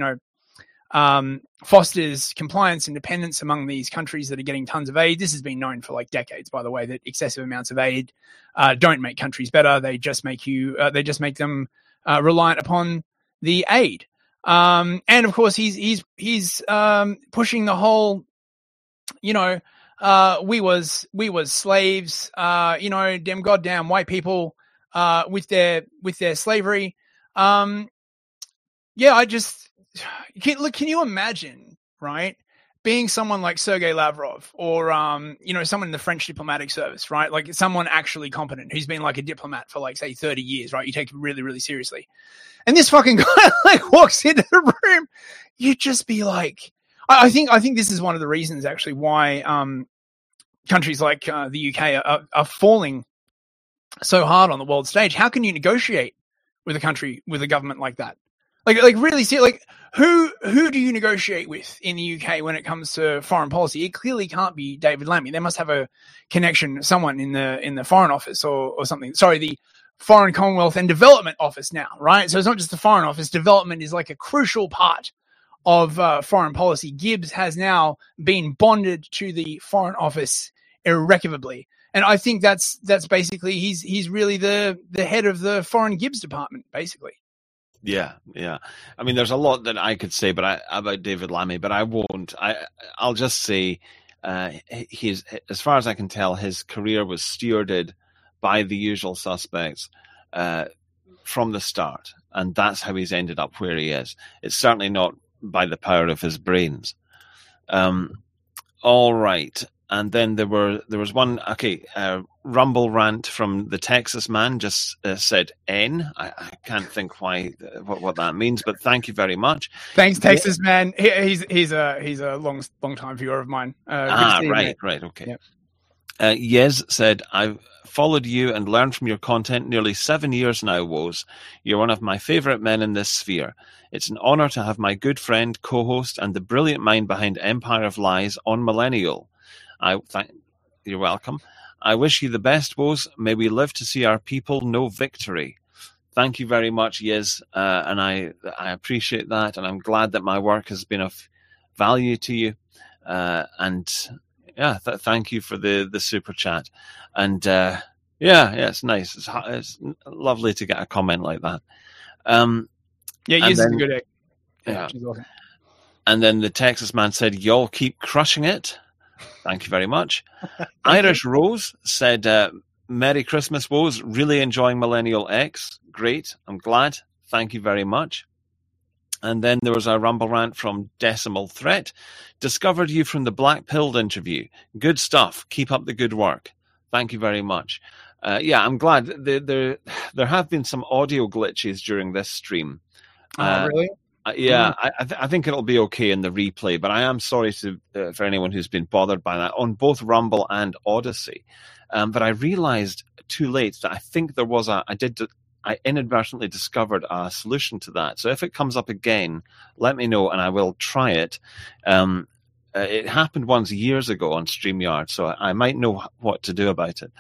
fosters compliance and dependence among these countries that are getting tons of aid. This has been known for like decades, by the way, that excessive amounts of aid don't make countries better. They just make them reliant upon the aid. And of course, he's pushing the whole, we was slaves, them goddamn white people with their slavery. Can you imagine, right, being someone like Sergei Lavrov or, someone in the French diplomatic service, right? Like someone actually competent who's been like a diplomat for like, say, 30 years, right? You take it really, really seriously. And this fucking guy like walks into the room. You'd just be like, I think this is one of the reasons actually why countries like the UK are falling so hard on the world stage. How can you negotiate with a country, with a government like that? Like really see, like who do you negotiate with in the UK when it comes to foreign policy? It clearly can't be David Lammy. They must have a connection, someone in the Foreign Office or something. Sorry, the Foreign, Commonwealth and Development Office now, right? So it's not just the Foreign Office. Development is like a crucial part of foreign policy. Gibbs has now been bonded to the Foreign Office irrevocably. And I think that's basically he's really the head of the Foreign Gibbs department, basically. Yeah. I mean, there's a lot that I could say about David Lammy, but I won't. I'll just say he's, as far as I can tell, his career was stewarded by the usual suspects from the start, and that's how he's ended up where he is. It's certainly not by the power of his brains. All right. And then there was one, Rumble rant from the Texas man, just said N. I can't think what that means, but thank you very much. Thanks, Texas man. He's a long time viewer of mine. Right, okay. Yep. Yez said, I've followed you and learned from your content nearly 7 years now, Woz. You're one of my favorite men in this sphere. It's an honor to have my good friend, co-host, and the brilliant mind behind Empire of Lies on Millennial. You're welcome. I wish you the best, Woz. May we live to see our people know victory. Thank you very much, Yiz, and I appreciate that, and I'm glad that my work has been of value to you. Thank you for the super chat. And it's nice. It's lovely to get a comment like that. Yiz is a good egg. Yeah. And then the Texas man said, "Y'all keep crushing it." Thank you very much. Irish Rose said, Merry Christmas, Woz. Really enjoying Millennial X. Great. I'm glad. Thank you very much. And then there was a rumble rant from Decimal Threat. Discovered you from the Black Pilled interview. Good stuff. Keep up the good work. Thank you very much. I'm glad. There have been some audio glitches during this stream. Really? I think it'll be okay in the replay, but I am sorry for anyone who's been bothered by that on both Rumble and Odyssey. But I realized too late that I think there was I inadvertently discovered a solution to that. So if it comes up again, let me know and I will try it. It happened once years ago on StreamYard, so I might know what to do about it.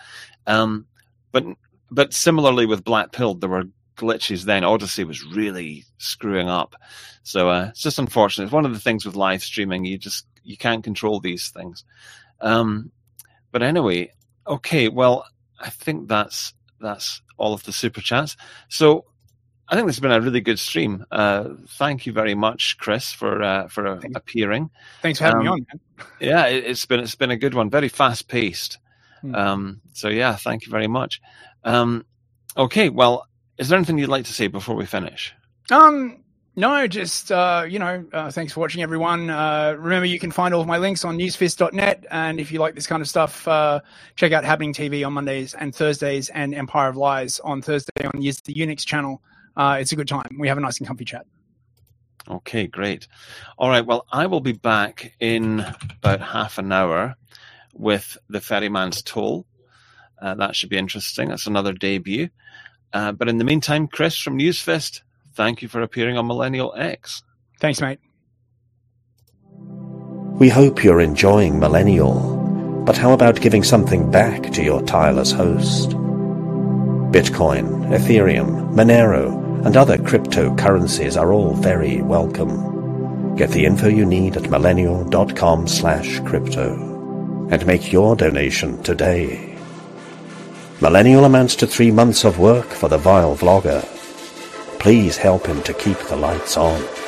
But similarly with Black Pilled, there were glitches then. Odyssey was really screwing up. So it's just unfortunate. It's one of the things with live streaming. You can't control these things. But anyway, okay, well, I think that's all of the super chats. So I think this has been a really good stream. Thank you very much, Chris, for appearing. Thanks for having me on, man. Yeah, it's been a good one. Very fast paced. So yeah, thank you very much. Okay, well, is there anything you'd like to say before we finish? No, just, thanks for watching, everyone. Remember, you can find all of my links on newsfist.net. And if you like this kind of stuff, check out Happening TV on Mondays and Thursdays, and Empire of Lies on Thursday on the Unix channel. It's a good time. We have a nice and comfy chat. Okay, great. All right, well, I will be back in about half an hour with The Ferryman's Toll. That should be interesting. That's another debut. But in the meantime, Chris from Newsfist, thank you for appearing on Millennial X. Thanks, mate. We hope you're enjoying Millennial, but how about giving something back to your tireless host? Bitcoin, Ethereum, Monero, and other cryptocurrencies are all very welcome. Get the info you need at millennial.com/crypto and make your donation today. Millennial amounts to 3 months of work for the vile vlogger. Please help him to keep the lights on.